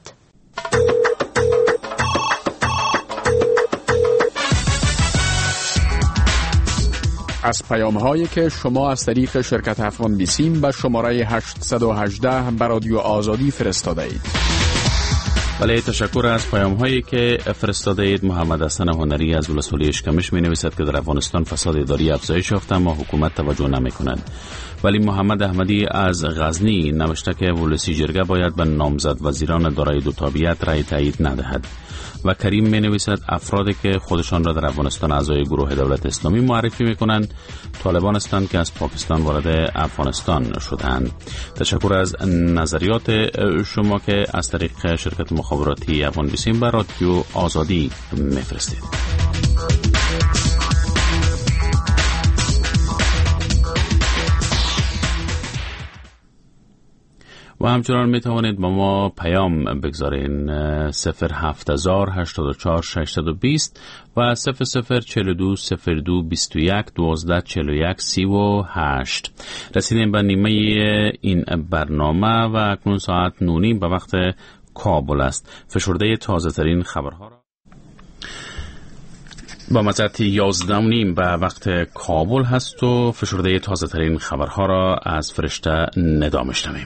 از پیام هایی که شما از طریق شرکت افغان بیسیم به شماره هشت یک هشت به رادیو آزادی فرستاده اید. بله، تشکر از پیام هایی که فرستاده اید. محمد حسن هنری از ولسوالی اشکمش می نویسد که در افغانستان فساد اداری افزایش یافته اما حکومت توجه نمی کند. ولی محمد احمدی از غزنی نوشته که ولسی جرگه باید به نامزد وزیران دارای دو تابعیت رای تایید ندهد. و کریم می نویسد افرادی که خودشان را در افغانستان اعضای گروه دولت اسلامی معرفی می کنند طالبان هستند که از پاکستان وارد افغانستان شدند. تشکر از نظریات شما که از طریق شرکت مخابراتی افغان بیسیم و رادیو آزادی میفرستید. و همچنان می توانید با ما پیام بگذارین صفر هفت هزار هشتاد و چهار ششصد و بیست و صفر صفر چهل و دو صفر دو بیست و یک دوازده چهل و یک سی و هشت. رسیدیم به نیمه این برنامه و اکنون ساعت نونیم به وقت کابل است. فشرده تازه ترین خبرها را با مدت یازده نیم به وقت کابل هست و فشرده تازه ترین خبرها را از فرشته ندا میشنویم.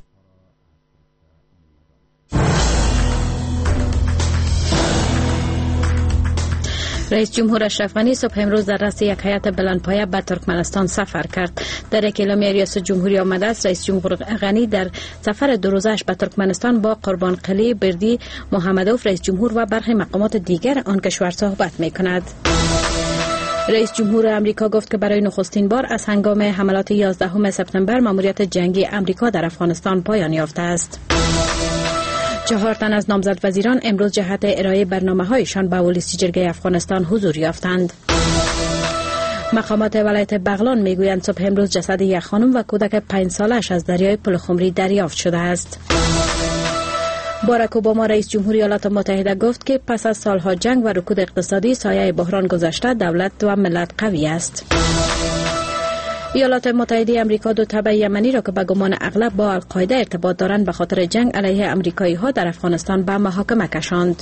رئیس جمهور اشرف غنی صبح امروز در رأس یک هیئت بلندپایه به ترکمنستان سفر کرد. در یک اعلامیه ریاست جمهوری آمده است رئیس جمهور غنی در سفر دو روزه‌اش به ترکمنستان با قربانقلی بردی محمدوف رئیس جمهور و برخی مقامات دیگر آن کشور صحبت می‌کند. رئیس جمهور امریکا گفت که برای نخستین بار از هنگام حملات یازدهم سپتامبر ماموریت جنگی امریکا در افغانستان پایان یافته است. چهار تن از نامزد وزیران امروز جهت ارائه برنامه‌هایشان به ولسی جرگه افغانستان حضور یافتند. مقامات ولایت بغلان میگویند صبح امروز جسد یک خانم و کودک پنج سالش از دریای پلخمری دریافت شده است. باراک اوباما رئیس جمهوری ایالات متحده گفت که پس از سالها جنگ و رکود اقتصادی سایه بحران گذشته دولت و ملت قوی است. ایالات متحده امریکا دو تبع یمنی را که به گمان اغلب با القاعده ارتباط دارند به خاطر جنگ علیه امریکایی ها در افغانستان به محاکمه کشاند.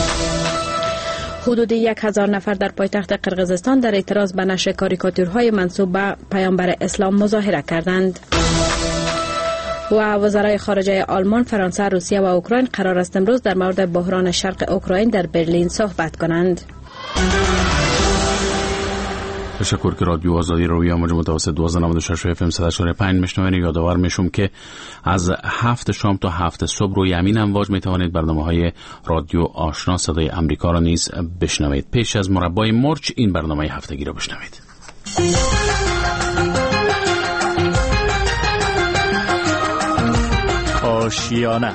حدود یک هزار نفر در پایتخت قرقیزستان در اعتراض به نشر کاریکاتورهای منسوب به پیامبر اسلام مظاهره کردند. و وزرای خارجه آلمان، فرانسه، روسیه و اوکراین قرار است امروز در مورد بحران شرق اوکراین در برلین صحبت کنند. تشکر که رادیو آزادی رو روی موج متوسط دوازده نود و شش اف ام صد و چهار و پنج میشنوید. یادآور میشم که از هفت شام تا هفت صبح روی همین امواج میتوانید برنامه‌های رادیو آشنا صدای آمریکا را نیز بشنوید. پیش از مربای مرچ این برنامه هفتگی را بشنوید. آشیانه،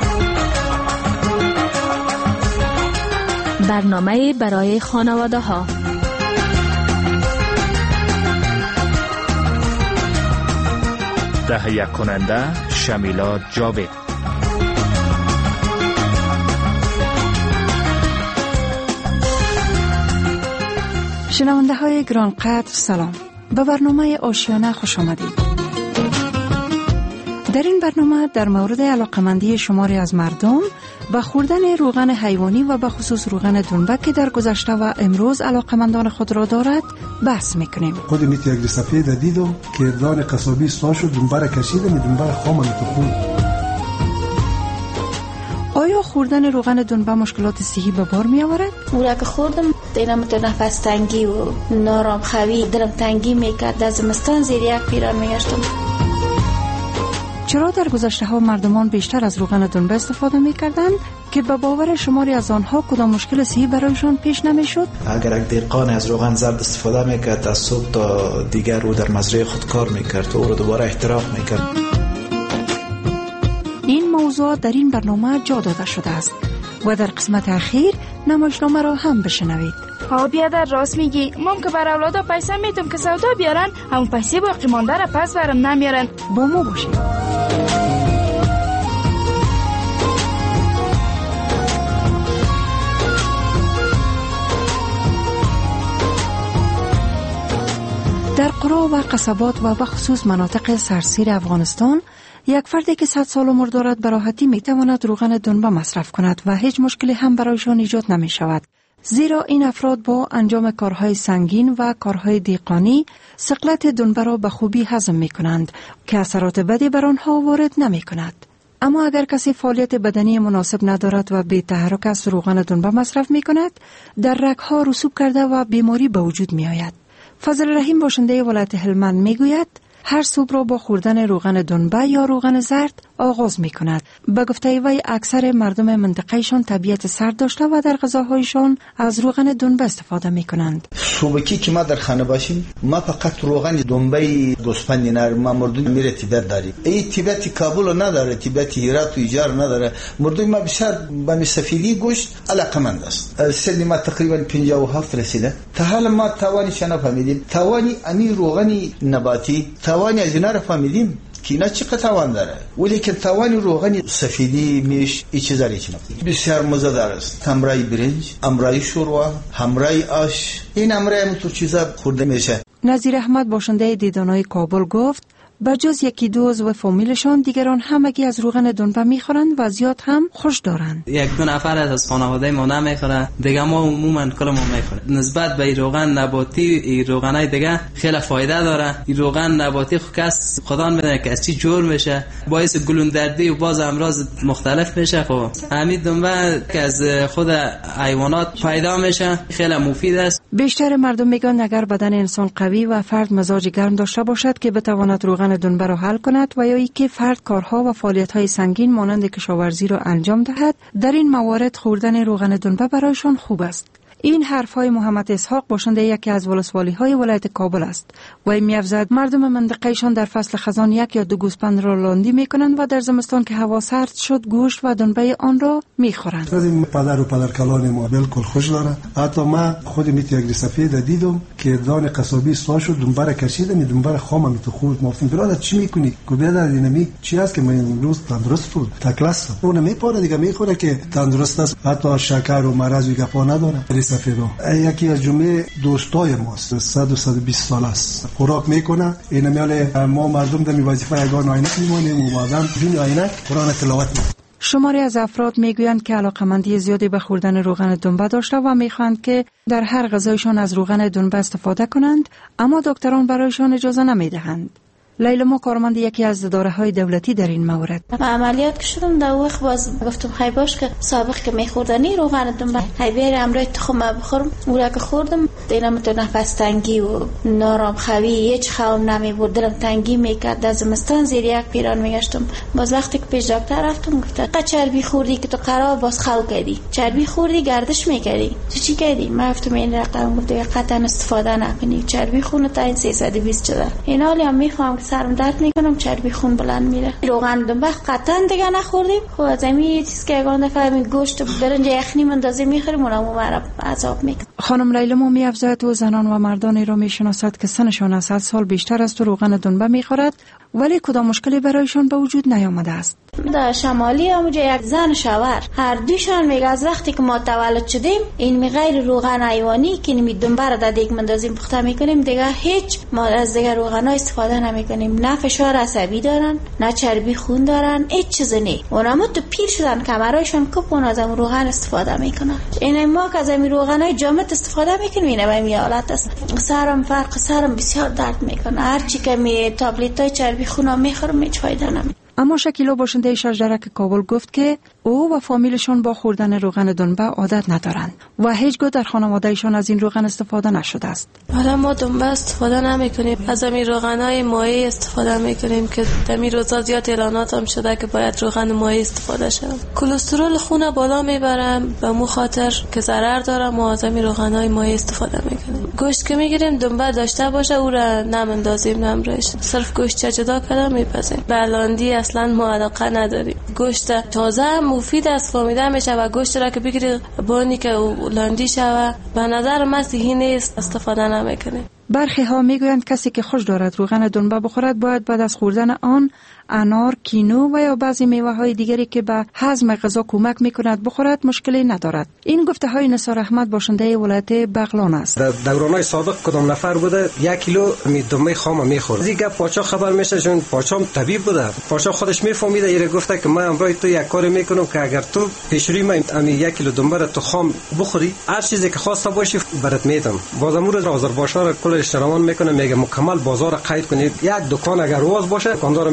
برنامه برای خانواده ها. تهیه کننده شمیلا جاوید. شنونده های گرانقدر سلام، به برنامه آشیانه خوش آمدید. در این برنامه در مورد علاقمندی شماری از مردم به خوردن روغن حیوانی و به خصوص روغن دنبه که در گذشته و امروز علاقمندان خود را دارد بحث میکنیم. خود میت یک سفید دیدم که دان قصابی ساشو دنبه را کشیدم، دنبه خام تو خون. آیا خوردن روغن دنبه مشکلات صحی به بار می آورد؟ اون که خوردم دیدم تو نفس تنگی و نارام خوی، دلم تنگی میکرد، از زمستان زیر یک پیران میگشتم. چرا در گذشته ها مردمان بیشتر از روغن دنبه استفاده می کردند که به باور شماری از آنها کدام مشکل صحی برایشان پیش نمی شد؟ اگر یک دهقان از روغن زرد استفاده می کرد از صبح تا دیگر رو در مزرعه خود کار می کرد و او رو دوباره احتراق می کرد. این موضوع در این برنامه جا داده شده است و در قسمت اخیر نمایشنامه را هم بشنوید. ها بیادر راست میگی، مام که بر اولادا پیسه میتونم که سودا بیارن، همون پیسه باقی مانده را پس برم نمیارن. با ما باشید. در قرا و قصبات و بخصوص مناطق سرسیر افغانستان یک فردی که صد سال عمر دارد به راحتی میتواند روغن دنبه مصرف کند و هیچ مشکلی هم برایشان ایجاد نمی شود، زیرا این افراد با انجام کارهای سنگین و کارهای دیقانی ثقلت دنبه را به خوبی هضم می کنند که اثرات بدی بر آنها وارد نمی کند. اما اگر کسی فعالیت بدنی مناسب ندارد و بی تحرک از روغن دنبه مصرف می کند، در رگ‌ها رسوب کرده و بیماری به وجود می آید. فضل رحیم باشنده ولایت هلمند می گوید هر صبح را با خوردن روغن دنبه یا روغن زرد آغاز می کند. به گفته وی اکثر مردم منطقهشان طبیعت سرد داشته و در غذاهایشان از روغن دنبه استفاده می کنند. صبحی که ما در خانه باشیم ما فقط روغن دنبه گوسفند نر ما مردم میره تیبت داریم. این تیبت کابل نداره، تیبت هرات و ایجار نداره. مردم ما بسیار به سفیدی گوشت علاقمند است. سن ما تقریبا پنجاه و هفت رسیده. تا حالا ما توانیش نفهمیدیم. توانی امی روغن نباتی توانی از اینا رو فهمیدیم که اینا چقدر توان داره، ولی که توانی روغن سفیدی میش این چیزا ریچ نه. بسیار مزه‌دار است. تمرای برنج، امرای شوروا، همرای آش، این امرای همونطور چیزا خورده میشه. نظیر احمد باشنده دیدانای کابل گفت بجز یکی دو عضو فامیلشان دیگران همگی از روغن دنبه میخورند و زیاد هم خوش دارند. یک دو نفر از خانواده ما نمیخوره، دیگه ما عموما کل ما میخوره. نسبت به روغن نباتی این روغنای دیگه خیلی فایده داره. این روغن نباتی خود کس خدا میدونه که از چی جور میشه، باعث گلوندردی و باز امراض مختلف میشه. خب همین دنبه که از خود حیوانات پیدا میشه خیلی مفید است. بیشتر مردم میگن اگر بدن انسان قوی و فرد مزاج گرم داشته باشد که بتواند روغن دنبه را حل کند و یا ای که فرد کارها و فعالیت‌های سنگین مانند کشاورزی را انجام دهد، در این موارد خوردن روغن دنبه برایشان خوب است. این حرفهای محمد اسحاق باشنده یکی از ولسوالی‌های ولایت کابل است. وی می‌افزاید مردم منطقه‌شان در فصل خزان یک یا دو گوسفند را لاندی می‌کنند و در زمستان که هوا سرد شد گوشت و دنبه آن را می‌خورند. این پدر و پدرکلان ما بالکل خوش داره. حتی ما خود میت یک سفید دیدم که دان قصابی ساشو دنبه را کشیدم، دنبه خام می تو خورد. گفتم برادر چی می‌کنی؟ گفت برادر اینمی چی است که من امروز تندرست بود. تکلاس. اون میپاره دیگه میخوره که تندرست است. حتی شکر و مرض و گپا نداره. سفیدو یکی از جمله دوستای ماست، صد و صد و بیست سال است، خوراک میکنه. این میاله ما مردم در وظیفه یگان عینک میمونیم و بعدم جون عینک قرآن تلاوت میکنیم. شماری از افراد میگویند که علاقمندی زیادی به خوردن روغن دنبه داشته و میخواهند که در هر غذایشان از روغن دنبه استفاده کنند، اما دکتران برایشان اجازه نمیدهند. لیلا کارمند یکی از اداره‌های دولتی در این مورد. ما عملیات کشیدم در وقت باز گفتم خیلی باش که سابق که می‌خوردنی روغن دنبه هی بیر امروز تخم بخورم، اون که خوردم دلم تو نفس تنگی و نارام خوی هیچ خوام نمی‌برد، دلم تنگی می‌کرد. در زمستان زیر یک پیران می‌گشتم. باز وقتی که پیش دکتر رفتم گفت تا چربی خوردی که تو قرار باز خو کردی، چربی خوردی گردش می‌کردی، تو چی کردی؟ من گفتم این رقم گفت قطعا استفاده نکنی، چربی خون تا این سیصد و بیست شده. این حالی هم می‌خوام سرم درد میکنم، چربی خون بلند میره. روغن دنبه قطعا دیگه نخوردیم. خب از همین چیز که اگه نفهمیم گوشت برنج یخنی اندازه میخوریم اونم مرا عذاب میکنه. خانم لیلا می افزاید و زنان و مردانی را میشناسد که سنشان از صد سال بیشتر است و روغن دنبه میخورد ولی کدام مشکلی برایشان به وجود نیامده است. در شمالی اونجا یک زن شوهر هر دوشان میگه از وقتی که ما تولد شدیم این می غیر روغن حیوانی که نمی دنبه را در دیگ مندازیم پخته میکنیم دیگه هیچ ما از دیگه روغن ها استفاده نمیکنیم. نه فشار عصبی دارن، نه چربی خون دارن، هیچ چیزی نه. اونم تو پیر شدن کمرایشان کپون از اون روغن استفاده میکنن. این ما که از این روغن های جامد استفاده میکنیم اینا به این حالت است. سرم فرق سرم بسیار درد میکنه. هر چی که می تابلت های چربی خون میخورم هیچ فایده نمیکنه. اما شکیلا باشنده شجرک کابل گفت که او و فامیلشون با خوردن روغن دنبه عادت ندارند و هیچگاه در خانوادهشان از این روغن استفاده نشده است. حالا ما دنبه استفاده نمیکنیم، از این روغنای مایع استفاده میکنیم که در این روزا زیاد اعلانات هم شده که باید روغن مایع استفاده شود. کلسترول خون بالا میبرم به مو خاطر که ضرر داره، ما از این روغنای مایع استفاده میکنیم. گوشت که میگیریم دنبه داشته باشه او را نمندازیم نمرش، صرف گوشت جدا کردم میپزیم. بلاندی اصلا ما علاقه نداریم. گوشت تازه مفید است فهمیده میشه و گوشت را که بگیری بانی که لاندی شوه به نظر من صحیح نیست، استفاده نمیکنه. برخی ها میگویند کسی که خوش دارد روغن دنبه بخورد باید بعد از خوردن آن انار، کینو و یا بعضی میوه های دیگری که به هضم غذا کمک میکند بخورد مشکلی ندارد. این گفته های نثار احمد باشنده ولایت بغلان است. در دورانای سابق کدام نفر بوده یک کیلو می دنبه خام میخورد. دیگه پاچا خبر میشه چون پاچام طبیب بوده. پاچا خودش میفهمیده یه گفته که من امروز تو یک کاری میکنم که اگر تو پیشروی من امی یک کیلو دنبه را تو خام بخوری هر چیزی که خواسته باشی برات میدم. باز امروز آذربایجان کل اشترامان میکنه میگه مکمل بازار قید کنید. یک دکان اگر روز باشه دکاندار میتونه که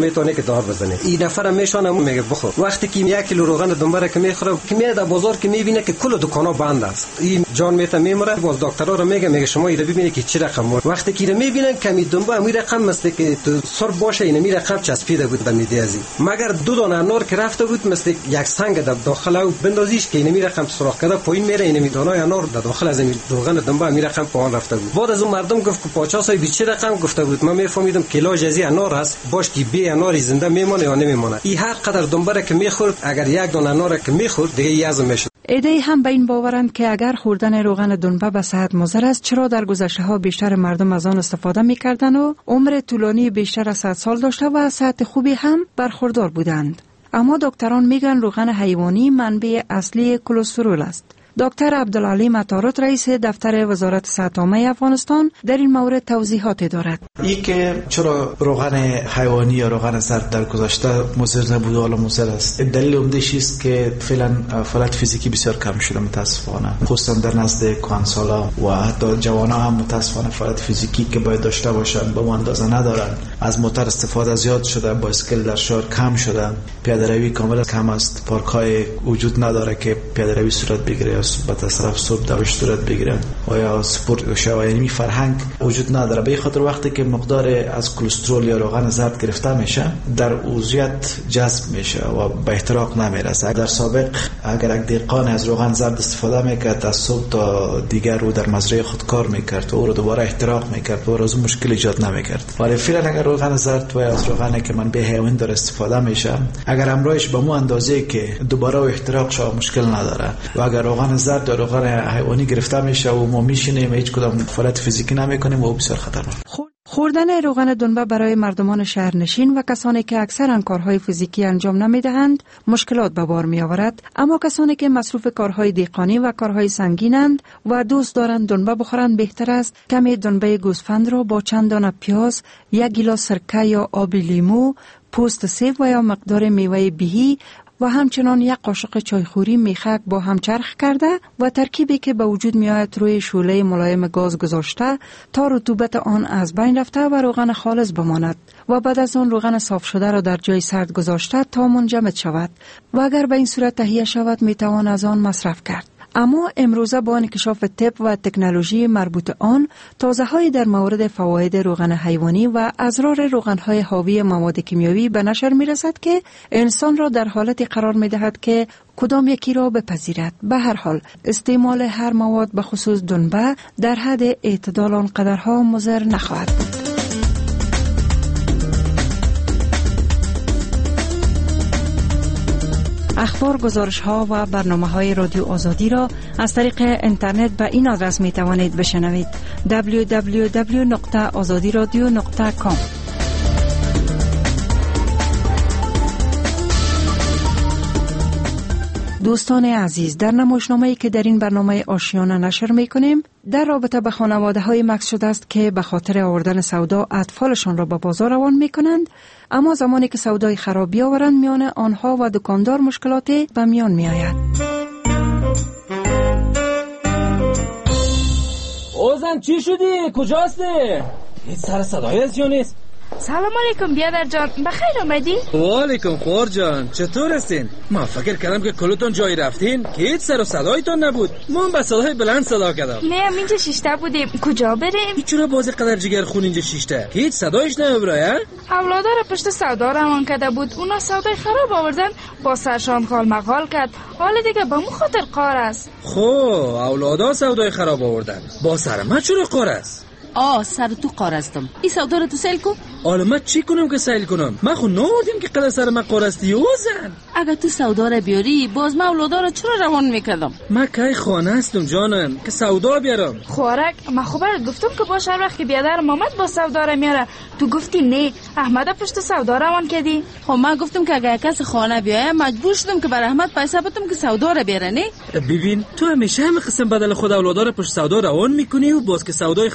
دار بزنه. این نفر میشانه میگه بخور. وقتی که یک کیلو روغن دنبره که میخوره که میاد در بازار که میبینه که کل دکانا بند است، این جان میته میمره. باز دکترا رو میگه میگه شما اینو ببینید که چه رقم. وقتی که میبینن کمی دنبه می رقم مثل که تو سر باشه این می رقم چسبیده بود به میده ازی، مگر دو دانه انار که رفته بود مثل یک سنگ در داخل او بندازیش که این می رقم سوراخ کرده پایین میره، این می دانه انار در داخل از این روغن دنبه می رقم پایین رفته بود. بعد از اون مردم گفت که پچاس ای بیست رقم گفته بود. من میفهمیدم کیلو جزی انار است، باش که بی اناری زنده میمونه یا نمیمونه. این هر قدر دنبه که میخورد اگر یک دانه انار که میخورد دیگه یزم میشد. ایده هم به این باورند که اگر خوردن روغن دنبه به صحت مضر است، چرا در گذشته ها بیشتر مردم از آن استفاده میکردند و عمر طولانی بیشتر از صد سال داشته و صحت خوبی هم برخوردار بودند. اما دکتران میگن روغن حیوانی منبع اصلی کلسترول است. دکتر عبدالعلی مطارد رئیس دفتر وزارت صحت عامه افغانستان در این مورد توضیحات دارد. این که چرا روغن حیوانی یا روغن زرد در گذشته مضر نبود و حالا مضر است، دلیل عمده‌اش است که فعلا فعالیت فیزیکی بسیار کم شده متاسفانه، خصوصا در نزد کهنسالا و حتی جوانان هم متاسفانه فعالیت فیزیکی که باید داشته باشن به اندازه ندارن. از موتور استفاده زیاد شده، بایسکل در شهر کم شده، پیاده روی کاملا کم است، پارک‌های وجود نداره که پیاده روی صورت بگیره به طرف صبح دوش صورت بگیرن و یا سپورت شو، یعنی فرهنگ وجود نداره. به خاطر وقتی که مقدار از کلسترول یا روغن زرد گرفته میشه در عضویت جذب میشه و به احتراق نمیرسه. در سابق اگر یک دهقان از روغن زرد استفاده میکرد از صبح تا دیگر رو در مزرعه خود کار میکرد و او رو دوباره احتراق میکرد و از اون مشکل ایجاد نمیکرد. ولی فعلا اگر روغن زرد و از روغنی که منبع حیوانی داره استفاده میشه، اگر امرایش به مو اندازه که دوباره احتراق شو مشکل نداره و اگر روغن زرد یا روغن حیوانی گرفته میشه و ما میشینیم هیچ کدام فعالیت فیزیکی نمیکنیم و بسیار خطرناک. خوردن روغن دنبه برای مردمان شهرنشین و کسانی که اکثرا کارهای فیزیکی انجام نمیدهند مشکلات به بار می آورد، اما کسانی که مصروف کارهای دهقانی و کارهای سنگینند و دوست دارند دنبه بخورند بهتر است کمی دنبه گوسفند را با چند دانه پیاز، یک گیلاس سرکه یا آب لیمو، پوست سیب و یا مقدار میوه بیهی و همچنان یک قاشق چایخوری میخک با هم چرخ کرده و ترکیبی که به وجود می آید روی شعله ملایم گاز گذاشته تا رطوبت آن از بین رفته و روغن خالص بماند و بعد از آن روغن صاف شده را در جای سرد گذاشته تا منجمد شود و اگر به این صورت تهیه شود می توان از آن مصرف کرد. اما امروزه با انکشاف طب و تکنولوژی مربوط آن، توضیحاتی در مورد فواید روغن حیوانی و اضرار روغن‌های حاوی مواد کیمیایی به نشر می‌رسد که انسان را در حالتی قرار می‌دهد که کدام یکی را بپذیرد. به هر حال استعمال هر مواد به خصوص دنبه در حد اعتدال آن قدرها مضر نخواهد بود. اخبار، گزارش ها و برنامه های رادیو آزادی را از طریق اینترنت به این آدرس می توانید بشنوید: دبلیو دبلیو دبلیو نقطه آزادی رادیو نقطه کام. دوستان عزیز، در نمایشنامه‌ای که در این برنامه آشیانه نشر می‌کنیم در رابطه به خانواده‌های مکث شده است که به خاطر آوردن سودا اطفالشان را به بازار روان می‌کنند، اما زمانی که سودای خراب بیاورند میان آنها و دکاندار مشکلاتی به میان می‌آید. اوزن چی شدی؟ کجاستی؟ هیچ سر صدایی از جا نیست. سلام علیکم بیادر جان، بخیر آمدی؟ و علیکم خور جان، چطور هستین؟ ما فکر کردم که کلتون جایی رفتین که هیچ سر و صدایتون نبود. من به صدای بلند صدا کردم. نه هم اینجا شیشته بودیم. کجا بریم؟ چرا بازی قدر جگر خون اینجا شیشته؟ هیچ صدایش نمیبره؟ اولادا را پشت سودا روان کرده بود، اونا سودای خراب آوردن، با سرشان خال مغال کرد. حالا دیگه به مو خاطر قار است. خب اولادا سودای خراب آوردن، با سر ما چرا قار است؟ آه سر تو قارستم. این سودا رو تو سیل کن. حالا من چی کنم که سیل کنم؟ من خود نوردیم که قدر سر من قارستی اوزن. اگر تو سودا رو بیاری باز من اولادا رو چرا روان میکردم؟ من که خانه هستم جانم که سودا بیارم. خوارک من خبرت گفتم که باشه هر وقت که بیادر مامد با سودا رو میاره، تو گفتی نه، احمد پشت سودا روان کردی. خب من گفتم که اگر کسی خانه بیایه مجبور شدم که بر احمد پیسه بدم که سودا رو بیاره. نه ببین تو همیشه همین قسم بدل خود اولادا رو پشت سودا روان میکنی و باز که سودای خراب بیاره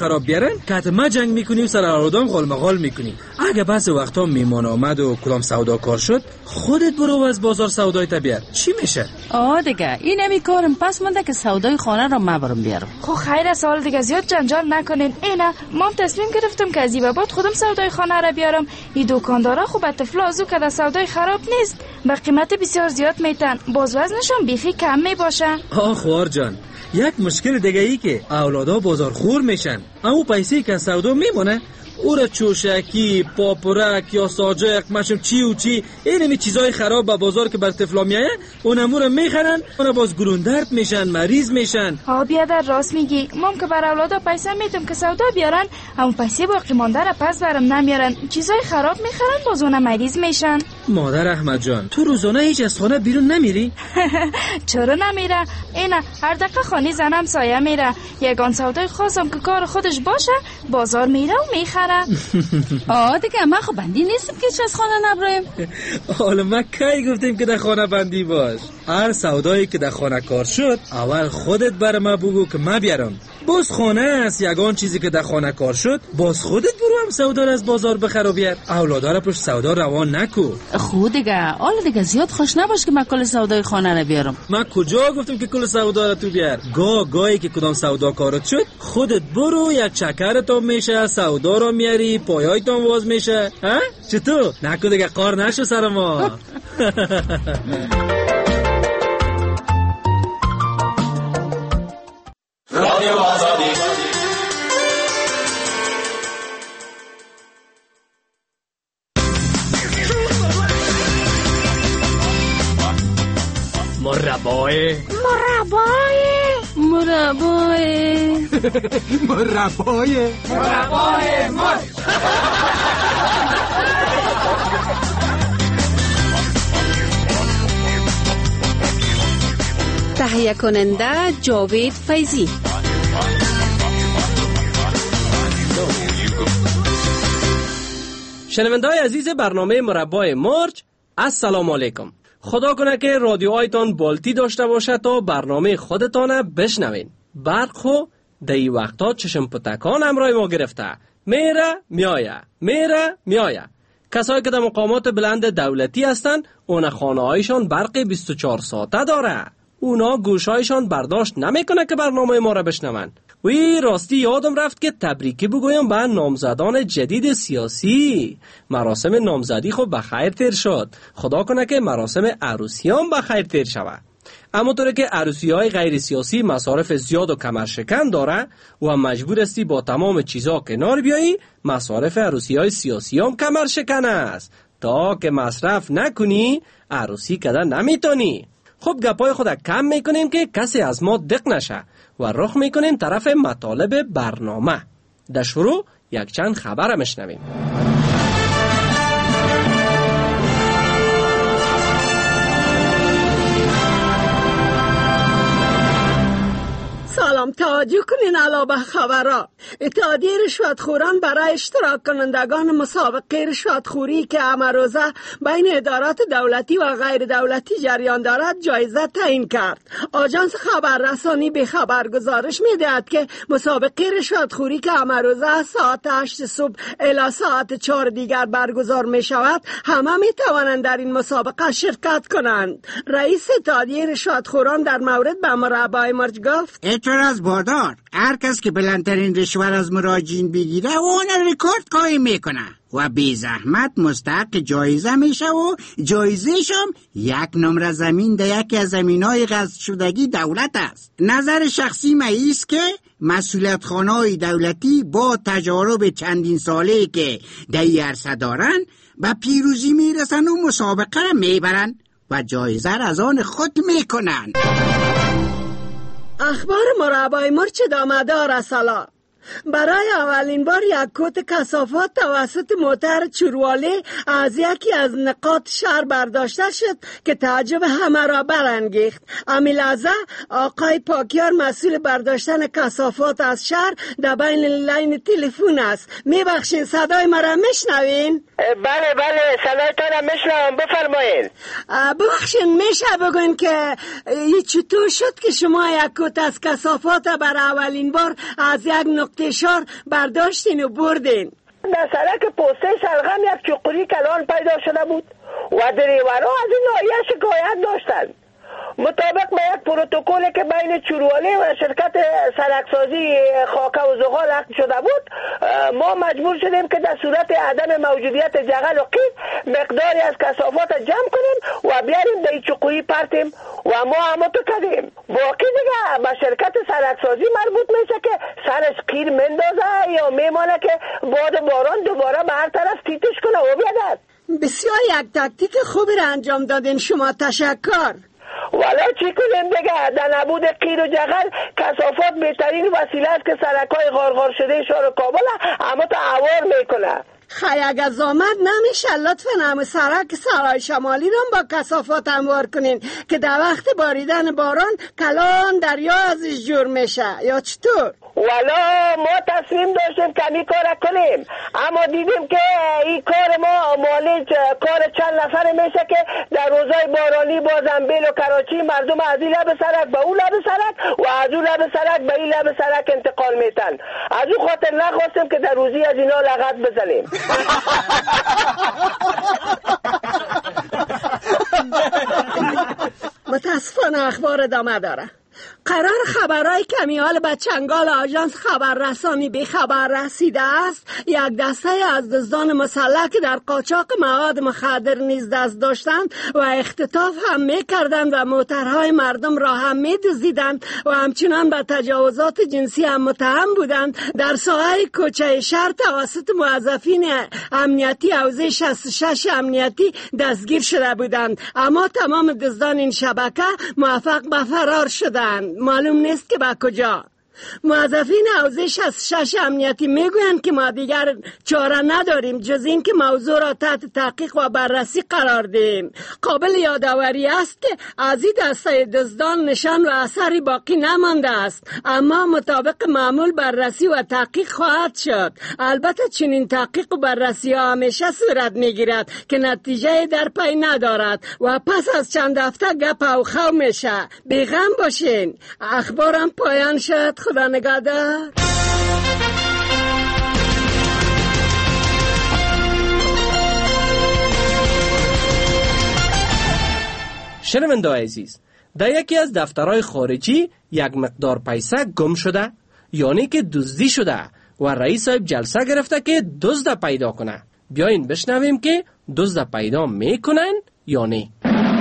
بیارن کتما جنگ میکنی و سر آرادام غالمغال میکنی. اگه بس وقتا میمان آمد و کدام سوداکار شد خودت برو از بازار سودای تا بیار. چی میشه؟ آه دیگه این همی کارم پس مونده که سودای خانه را ما برم بیارم. خب خیر سال دیگه زیاد جنجال نکنین. اینا ما تصمیم گرفتم که از این بعد خودم سودای خانه را بیارم. این دکاندارا خوب اتفلا ازو که در سودای خراب نیست، با قیمت بسیار زیاد میتن، باز وزنشون بیخی کم میباشن. آه خوار جان، یک مشکل دیگه ای که اولادا بازار خور میشن، اما پیسه که سودا میمونه او را چوشکی، پاپرک یا ساجق مشم چی و چی اینمی چیزای خراب به بازار که بر طفلا میایه اونمو را میخرن، اونا باز گروندرد میشن، مریض میشن. ها بیادر راست میگی، مام که بر اولادا پیسه میتم که سودا بیارن، اما پیسه باقی مانده را پس برم نمیارن، چیزای خراب میخرن باز اونا مریض میشن. مادر احمد جان، تو روزانه هیچ از خانه بیرون نمیری؟ چرا نمیره؟ اینا هر دقیقه خانه زنم سایه میره، یگان سودای خاصم که کار خودش باشه بازار میره و میخره. آه دیگه ما خب بندی نیستیم که چه از خانه نبرایم. حالا ما کی گفتیم که در خانه بندی باش؟ هر سودایی که در خانه کار شد اول خودت بر ما بگو که ما بیارم. باز خانه است یگان چیزی که در خانه کار شد، باز خودت برو هم سودا از بازار بخر و بیار. اولادا را پشت سودا روان نکو. خود دیگه حالا دیگه زیاد خوش نباش که من کل سودای خانه را بیارم. من کجا گفتم که کل سودا را تو بیار؟ گا گایی که کدام سودا کارت شد خودت برو، یک چکرتون میشه، سودا را میاری، پایایتون واز میشه. ها چطور؟ نکو دیگه قار نشو سر ما. رادیو آزادی. مربای مربای مربای مربای مربای مر تهیه کننده جاوید فیضی. شنونده‌های عزیز برنامه مربای مرج، السلام علیکم. خدا کنه که رادیو آیتان بالتی داشته باشه تا برنامه خودتانه بشنوین. برق خو دی وقتا چشم پتکان امرای ما گرفته، میره میایه میره میایه. کسایی که در مقامات بلند دولتی هستن اون خانه هایشان برق بیست و چهار ساعته داره، اونا گوشایشان برداشت نمیکنه که برنامه ما را بشنون. وی راستی یادم رفت که تبریکی بگویم به نامزدان جدید سیاسی. مراسم نامزدی خب بخیر تیر شد، خدا کنه که مراسم عروسی هم بخیر تیر شود. اما طوره که عروسی های غیر سیاسی مصارف زیاد و کمرشکن داره و مجبور استی با تمام چیزا کنار بیایی، مصارف عروسی های سیاسی هم کمرشکن است. تا که مصرف نکنی عروسی کده نمیتونی. خب گپای خود کم میکنیم که کسی از ما دق نشه و رخ میکنیم طرف مطالب برنامه. در شروع یک چند خبر میشنویم. سلام، توجه کنین علاوه خبرها. اتحادیه رشوتخوران برای اشتراک کنندگان مسابقه رشوتخوری که امروزه بین ادارات دولتی و غیر دولتی جریان دارد جایزه تعیین کرد. آژانس خبررسانی به خبر گزارش می‌دهد که مسابقه رشوتخوری که امروزه ساعت هشت صبح الی ساعت چهار دیگر برگزار می شود، همه می توانند در این مسابقه شرکت کنند. رئیس اتحادیه رشوتخوران در مورد به مربای مرج گفت: اعتراض بادار، هر کس که بلندترین رشوه از مراجعین بگیره و اون رکورد قایم میکنه و بی زحمت مستحق جایزه میشه و جایزه‌ش هم یک نمره زمین در یکی از زمینای غصب شدگی دولت است. نظر شخصی من است که مسئولیت خانه‌های دولتی با تجارب چندین ساله که در این عرصه دارن به پیروزی میرسن و مسابقه را میبرن و جایزه را از آن خود میکنن. اخبار مربای مرچ دامدار اصلا. برای اولین بار یک کت کثافات توسط موتر چورواله از یکی از نقاط شهر برداشته شد که تعجب همه را برانگیخت. امیلازه آقای پاکیار مسئول برداشتن کثافات از شهر در بین لاین تلفن است. میبخشین صدای مرا میشنوین؟ بله بله صدایتان را میشنوم، بفرمایید. ببخشین میشه بگوین که این چطور شد که شما یک کت از کثافات برای اولین بار از یک نقطه افتشار برداشتین و بردین. در سرک پوسته شلغم یک چقوری کلان پیدا شده بود و دریورها از این ناحیه شکایت داشتند. مطابق با یک پروتکلی که بین چوروالی و شرکت سرکسازی خاکه و زغال عقد شده بود، ما مجبور شدیم که در صورت عدم موجودیت جغل و قیر مقداری از کثافات جمع کنیم و بیاریم در این چقویی پرتیم و ما همه تو کردیم. باقی دیگه به شرکت سرکسازی مربوط میشه که سرش قیر مندازه یا میمانه که باد باران دوباره به هر طرف تیتش کنه و بیادد. بسیار یک تاکتیک خوبی را انجام دادین شما، تشکر. والا چی کنیم دیگه، در نبود قیر و جغل کثافات بهترین وسیله است که سرکای غارغار شده شهر کابل اما تا عوار میکنه. خیلی اگر زامد نمیشه لطفا همه سرک سرای شمالی رو با کثافات هموار کنین که در وقت باریدن باران کلان دریا ازش جور میشه، یا چطور؟ والا ما تصمیم داشتیم که این کار کنیم اما دیدیم که این کار ما مالی کار چند نفره میشه که در روزای بارانی با زنبیل و کراچی مردم از این لب سرک به اون لب سرک و از اون لب سرک به این لب سرک انتقال میتن. از اون خاطر نخواستیم که در روزی از اینا لغت بزنیم. متاسفانه اخبار ادامه داره. قرار خبرهای کمیال به چنگال آژانس خبررسانی به خبر رسیده است یک دسته از دزدان مسلح که در قاچاق مواد مخدر نیز دست داشتند و اختطاف هم میکردند و موترهای مردم را هم میدزدیدند و همچنان به تجاوزات جنسی هم متهم بودند، در ساحه کوچه شهر توسط موظفین امنیتی حوزه شصت و شش امنیتی دستگیر شده بودند. اما تمام دزدان این شبکه موفق به فرار شدند. معلوم نیست که با کجا. موظفین حوزه شصت و شش امنیتی میگویند که ما دیگر چاره نداریم جز این که موضوع را تحت تحقیق و بررسی قرار دهیم. قابل یادآوری است که از این دسته دزدان نشان و اثری باقی نمانده است، اما مطابق معمول بررسی و تحقیق خواهد شد. البته چنین تحقیق و بررسی ها همیشه صورت میگیرد که نتیجه در پی ندارد و پس از چند هفته گپ و خو میشه. بیغم باشین. اخبارم پایان شد. خدا نگهدار. شنونده عزیز، در یکی از دفترهای خارجی یک مقدار پیسه گم شده، یعنی که دزدی شده و رئیس صاحب جلسه گرفته که دزد پیدا کنه. بیاین بشنویم که دزد پیدا میکنن یا نه.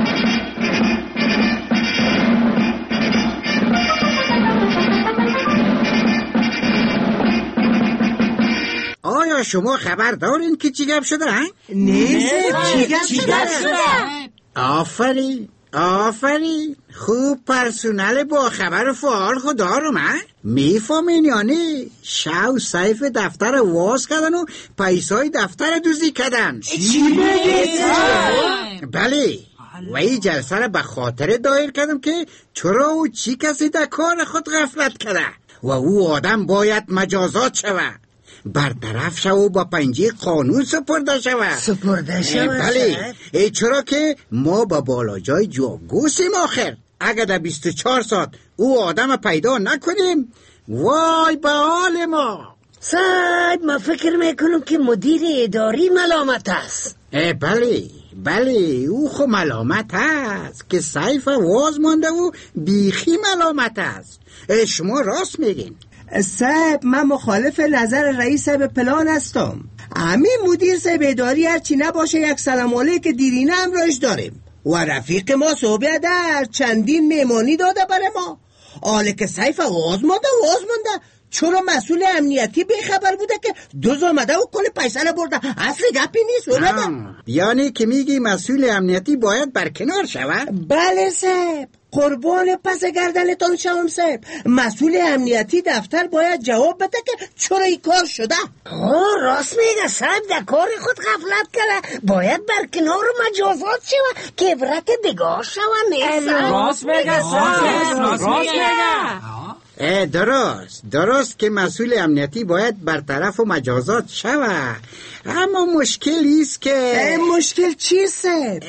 آیا شما خبر دارین که چی گپ شده؟ نه چی گپ شده؟ آفرین آفرین، خوب پرسونل با خبر فعال خود دارم. ها میفهمین یا نه؟ شو سیف دفتر واز کردن و پیسای دفتر دوزی کردن. چی میگی؟ بله، و این جلسه را به خاطر دایر کردم که چرا و چی کسی در کار خود غفلت کرده و او آدم باید مجازات شود، برطرف شو و با پنجه قانون سپرده شود. سپرده شود؟ بله، ای چرا که ما با بالا جای جاگوسیم آخر. اگر در بیست و چهار ساعت او آدم پیدا نکنیم وای به حال ما. صاحب ما فکر میکنم که مدیر اداری ملامت است. بله بله، او خو ملامت است که سیف واز مانده و بیخی ملامت است. شما راست میگین. صاحب من مخالف نظر رئیس صاحب پلان هستم. همین مدیر صاحب اداری هرچی نباشه یک سلام علیک دیرینه همراهش داریم و رفیق ما صبح در چندین میمانی داده برای ما. آله که سیف واز مانده واز مانده چرا مسئول امنیتی به خبر بوده که دوز آمده و کل پیسه رو برده؟ اصل گپی نیست. یعنی که میگی مسئول امنیتی باید برکنار شود؟ بله صاحب، قربان پس گردنتان شوم صاحب. مسئول امنیتی دفتر باید جواب بده که چرا این کار شده. آه راست میگه صاحب، در کار خود غفلت کرده، باید برکنار و مجازات شود که عبرت دیگاه شود. نیست راست میگه صاحب، راست میگه. درست درست که مسئول امنیتی باید برطرف و مجازات شود، اما مشکلی است که مشکل چیست؟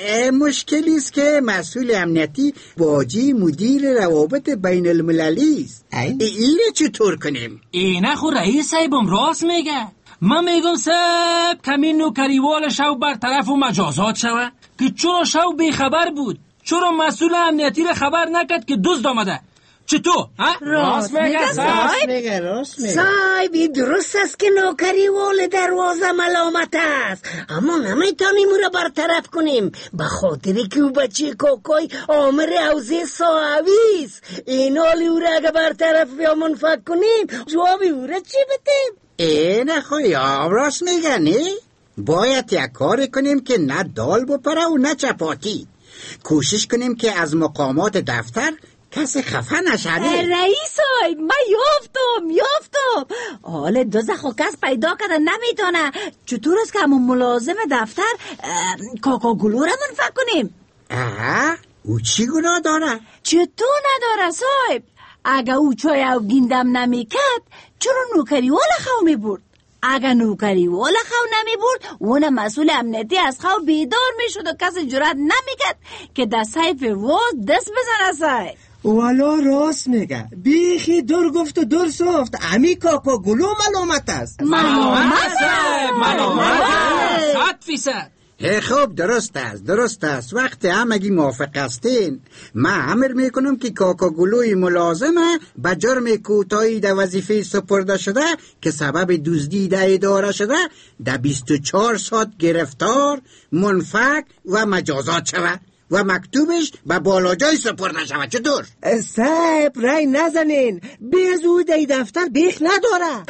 مشکلی است که مسئول امنیتی باجی مدیر روابط بین المللی است. اینه چطور کنیم؟ اینه خو رئیس صاحبم راست میگه. من میگم صاحب کمی نوکریوال شو برطرف و مجازات شوه که چرا شو بیخبر بود، چرا مسئول امنیتی را خبر نکرد که دزد آمده. چطور؟ راست میگه صاحب. میگه راست میگه صاحب. درست است که نوکریوال دروازه ملامت است، اما نمیتونیم او را برطرف کنیم به خاطری که او بچه کوکوی آمر حوزه صحوی است. این حالی او را اگه برطرف یا منفک کنیم جواب او را چی بدیم؟ اینه خوی آب راست میگه نه؟ باید یک کار کنیم که نه دال بپره و نه چپاتی. کوشش کنیم که از مقامات دفتر کسی خفه نشده. رئیس های من یافتم یافتم حال دوزخ و کس پیدا کرده نمیتونه. چطور است که همون ملازم دفتر کاکا گلو را منفک کنیم؟ آه او چی گناه داره؟ چطور نداره صاحب؟ اگه او چای او گیندم نمیکد چرا نوکری والا خو میبرد؟ اگه نوکری والا خو نمیبرد اون مسئول امنیتی از خو بیدار میشد و کسی جرات نمیکد که در سیف واز دست بزنه صاحب. والا راست میگه، بیخی دور گفت و دور سفت. امی کاکا گلو ملامت است. ملامت ملامت صد فیصد. خب درست است درست است. وقت همگی موافق هستین من امر میکنم که کاکا گلوی ملازمه به جرم کوتاهی در وظیفه سپرده شده که سبب دزدی در اداره شده در بیست و چهار ساعت گرفتار، منفک و مجازات شود و مکتوبش به بالاجای سپرده شود. چطور؟ صاحب رای نزنین، بیز او در دفتر بیخ نداره.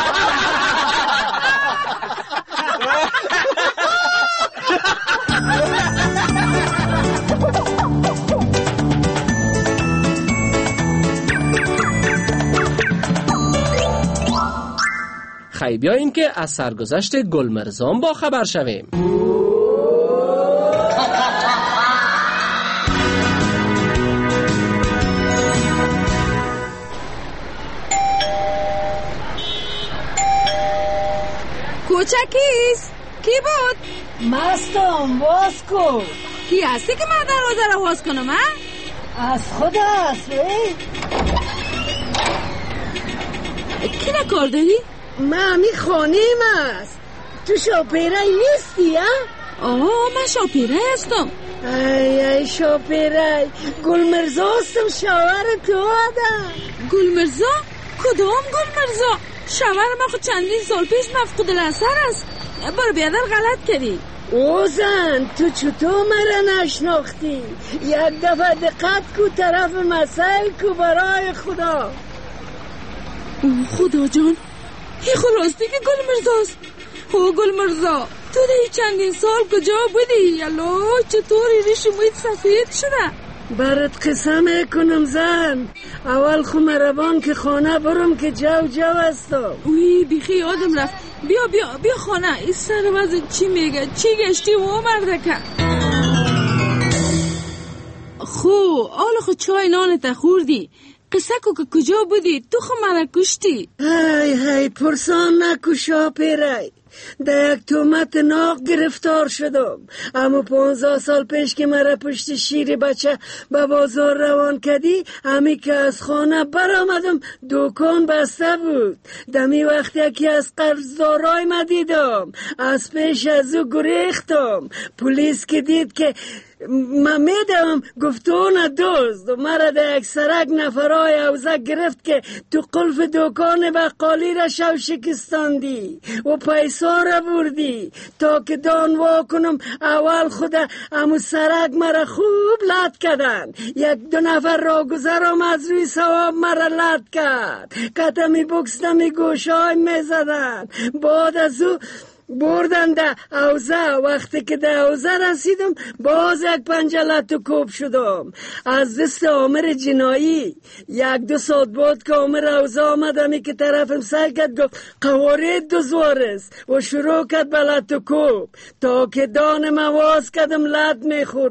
خیلی بیاییم که از سرگذشت گلمرزان با خبر شویم. کوچکیست؟ کی بود؟ مستم باز کن. کی هستی که من دروازه رو باز کنم؟ ها؟ از خود است. کی نکار داری؟ من می خانیم است. تو شاپیره نیستی ها؟ آه من شاپیره هستم. ای ای شاپیره گلمرزا هستم، شوهر تو آدم. گلمرزا؟ کدام گلمرزا؟ شوهر من خود چندین سال پیش مفقود الاثر است. برو بیادر غلط کردی. اوزن تو چطور مرا نشناختی؟ یک دفعه دقت کو طرف مسائل کو برای خدا. خدا جان این خلاستی که گلمرزاست. او گلمرزا تو ده چندین سال کجا بودی؟ یالو چطوری ریش مویت سفید شده؟ برات قسم کنم زن، اول خو مربان که خانه برم که جو جو هستم. اوی بیخی یادم رفت. بیا بیا بیا خانه. این سر وزن چی میگه؟ چی گشتی و مردکه؟ خو آل خو چای نانت خوردی؟ قصه کو که کجا بودی؟ تو خو منو کشتی. هی هی پرسان نکو شاپیره. در یک تومت ناق گرفتار شدم، اما پونزده سال پیش که مرا پشت شیر بچه به بازار روان کردی، همی که از خانه برآمدم دکان بسته بود. دمی وقتی یکی از قرضدارای ما دیدم، از پیش از او گریختم. پلیس که دید که من میدم گفت اون دزد و مرا در یک سرک نفرای اوزه گرفت که تو قلف دکان بقالی را شو شکستاندی و پیسا را بردی. تا که دانوا کنم اول خود امو سرک مرا خوب لط کردن. یک دو نفر را گذرم از روی ثواب مرا لط کرد، کتمی بکستمی گوشای میزدن. بعد از او بردن ده اوزه. وقتی که ده اوزه رسیدم باز یک پنجلت و کوب شدم از دست آمر جنایی. یک دو ساعت بود که آمر اوزه آمدمی که طرفم سر کرد گفت قوارید دو زوارست و شروع کرد به لط و کوب تا که دان مواز کردم لط میخوردم.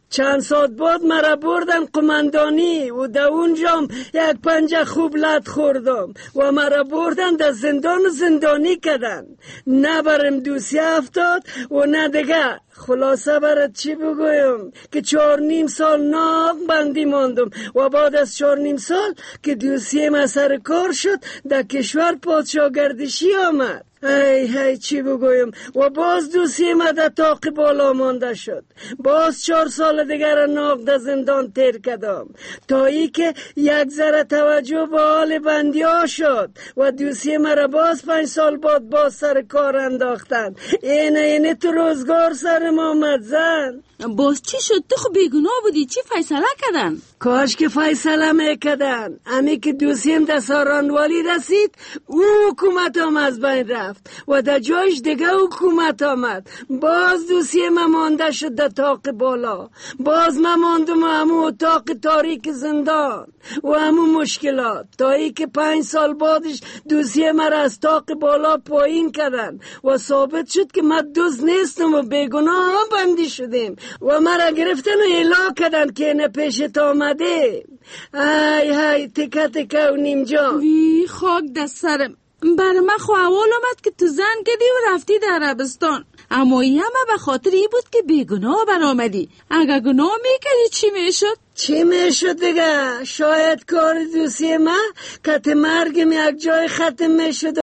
چند ساعت بعد مرا بردن قماندانی و در اونجام یک پنجه خوب لط خوردم و مرا بردن در زندان و زندانی کردن. نه برم دوسیه افتاد و نه دیگه. خلاصه برات چی بگویم که چهار نیم سال ناق بندی ماندم و بعد از چهار نیم سال که دوسیه ما سر کار شد در کشور پادشاه گردشی آمد. ای ای چی بگویم و باز دوسیه ما در طاق بالا مانده شد. باز چهار سال دیگر ناق در زندان تیر کردم تا ای که یک ذره توجه به حال بندی ها شد و دوسیه ما را باز پنج سال بعد باز سر کار انداختن. اینه اینه تو روزگار سر ما آمد زن. باز چی شد؟ تو خب بیگناه بودی، چی فیصله کردن؟ کاش که فیصله میکردن. امی که دوسیم در سارانوالی رسید او حکومت هم از بین رفت و در جایش دیگه حکومت آمد. باز دوسیم ما مانده شد در طاق بالا. باز ما ماندم همون اتاق تاریک زندان و همون مشکلات تا ای که پنج سال بعدش دوسیم ما را از طاق بالا پایین کردن و ثابت شد که ما دوست نیستم و بیگناه هم بندی شدیم و مرا گرفتن و اعلا کردن که اینه پیشت آمده. ای ای تکه تکه و نیم جان. وی خاک در سرم. بر من خو اول آمد که تو زن کدی و رفتی در عربستان، اما این همه به خاطر ای بود که بیگناه برآمدی. اگه گناه میکردی چی میشد؟ چی میشد دیگه؟ شاید کار دوستی ما که مرگم یک جای ختم میشد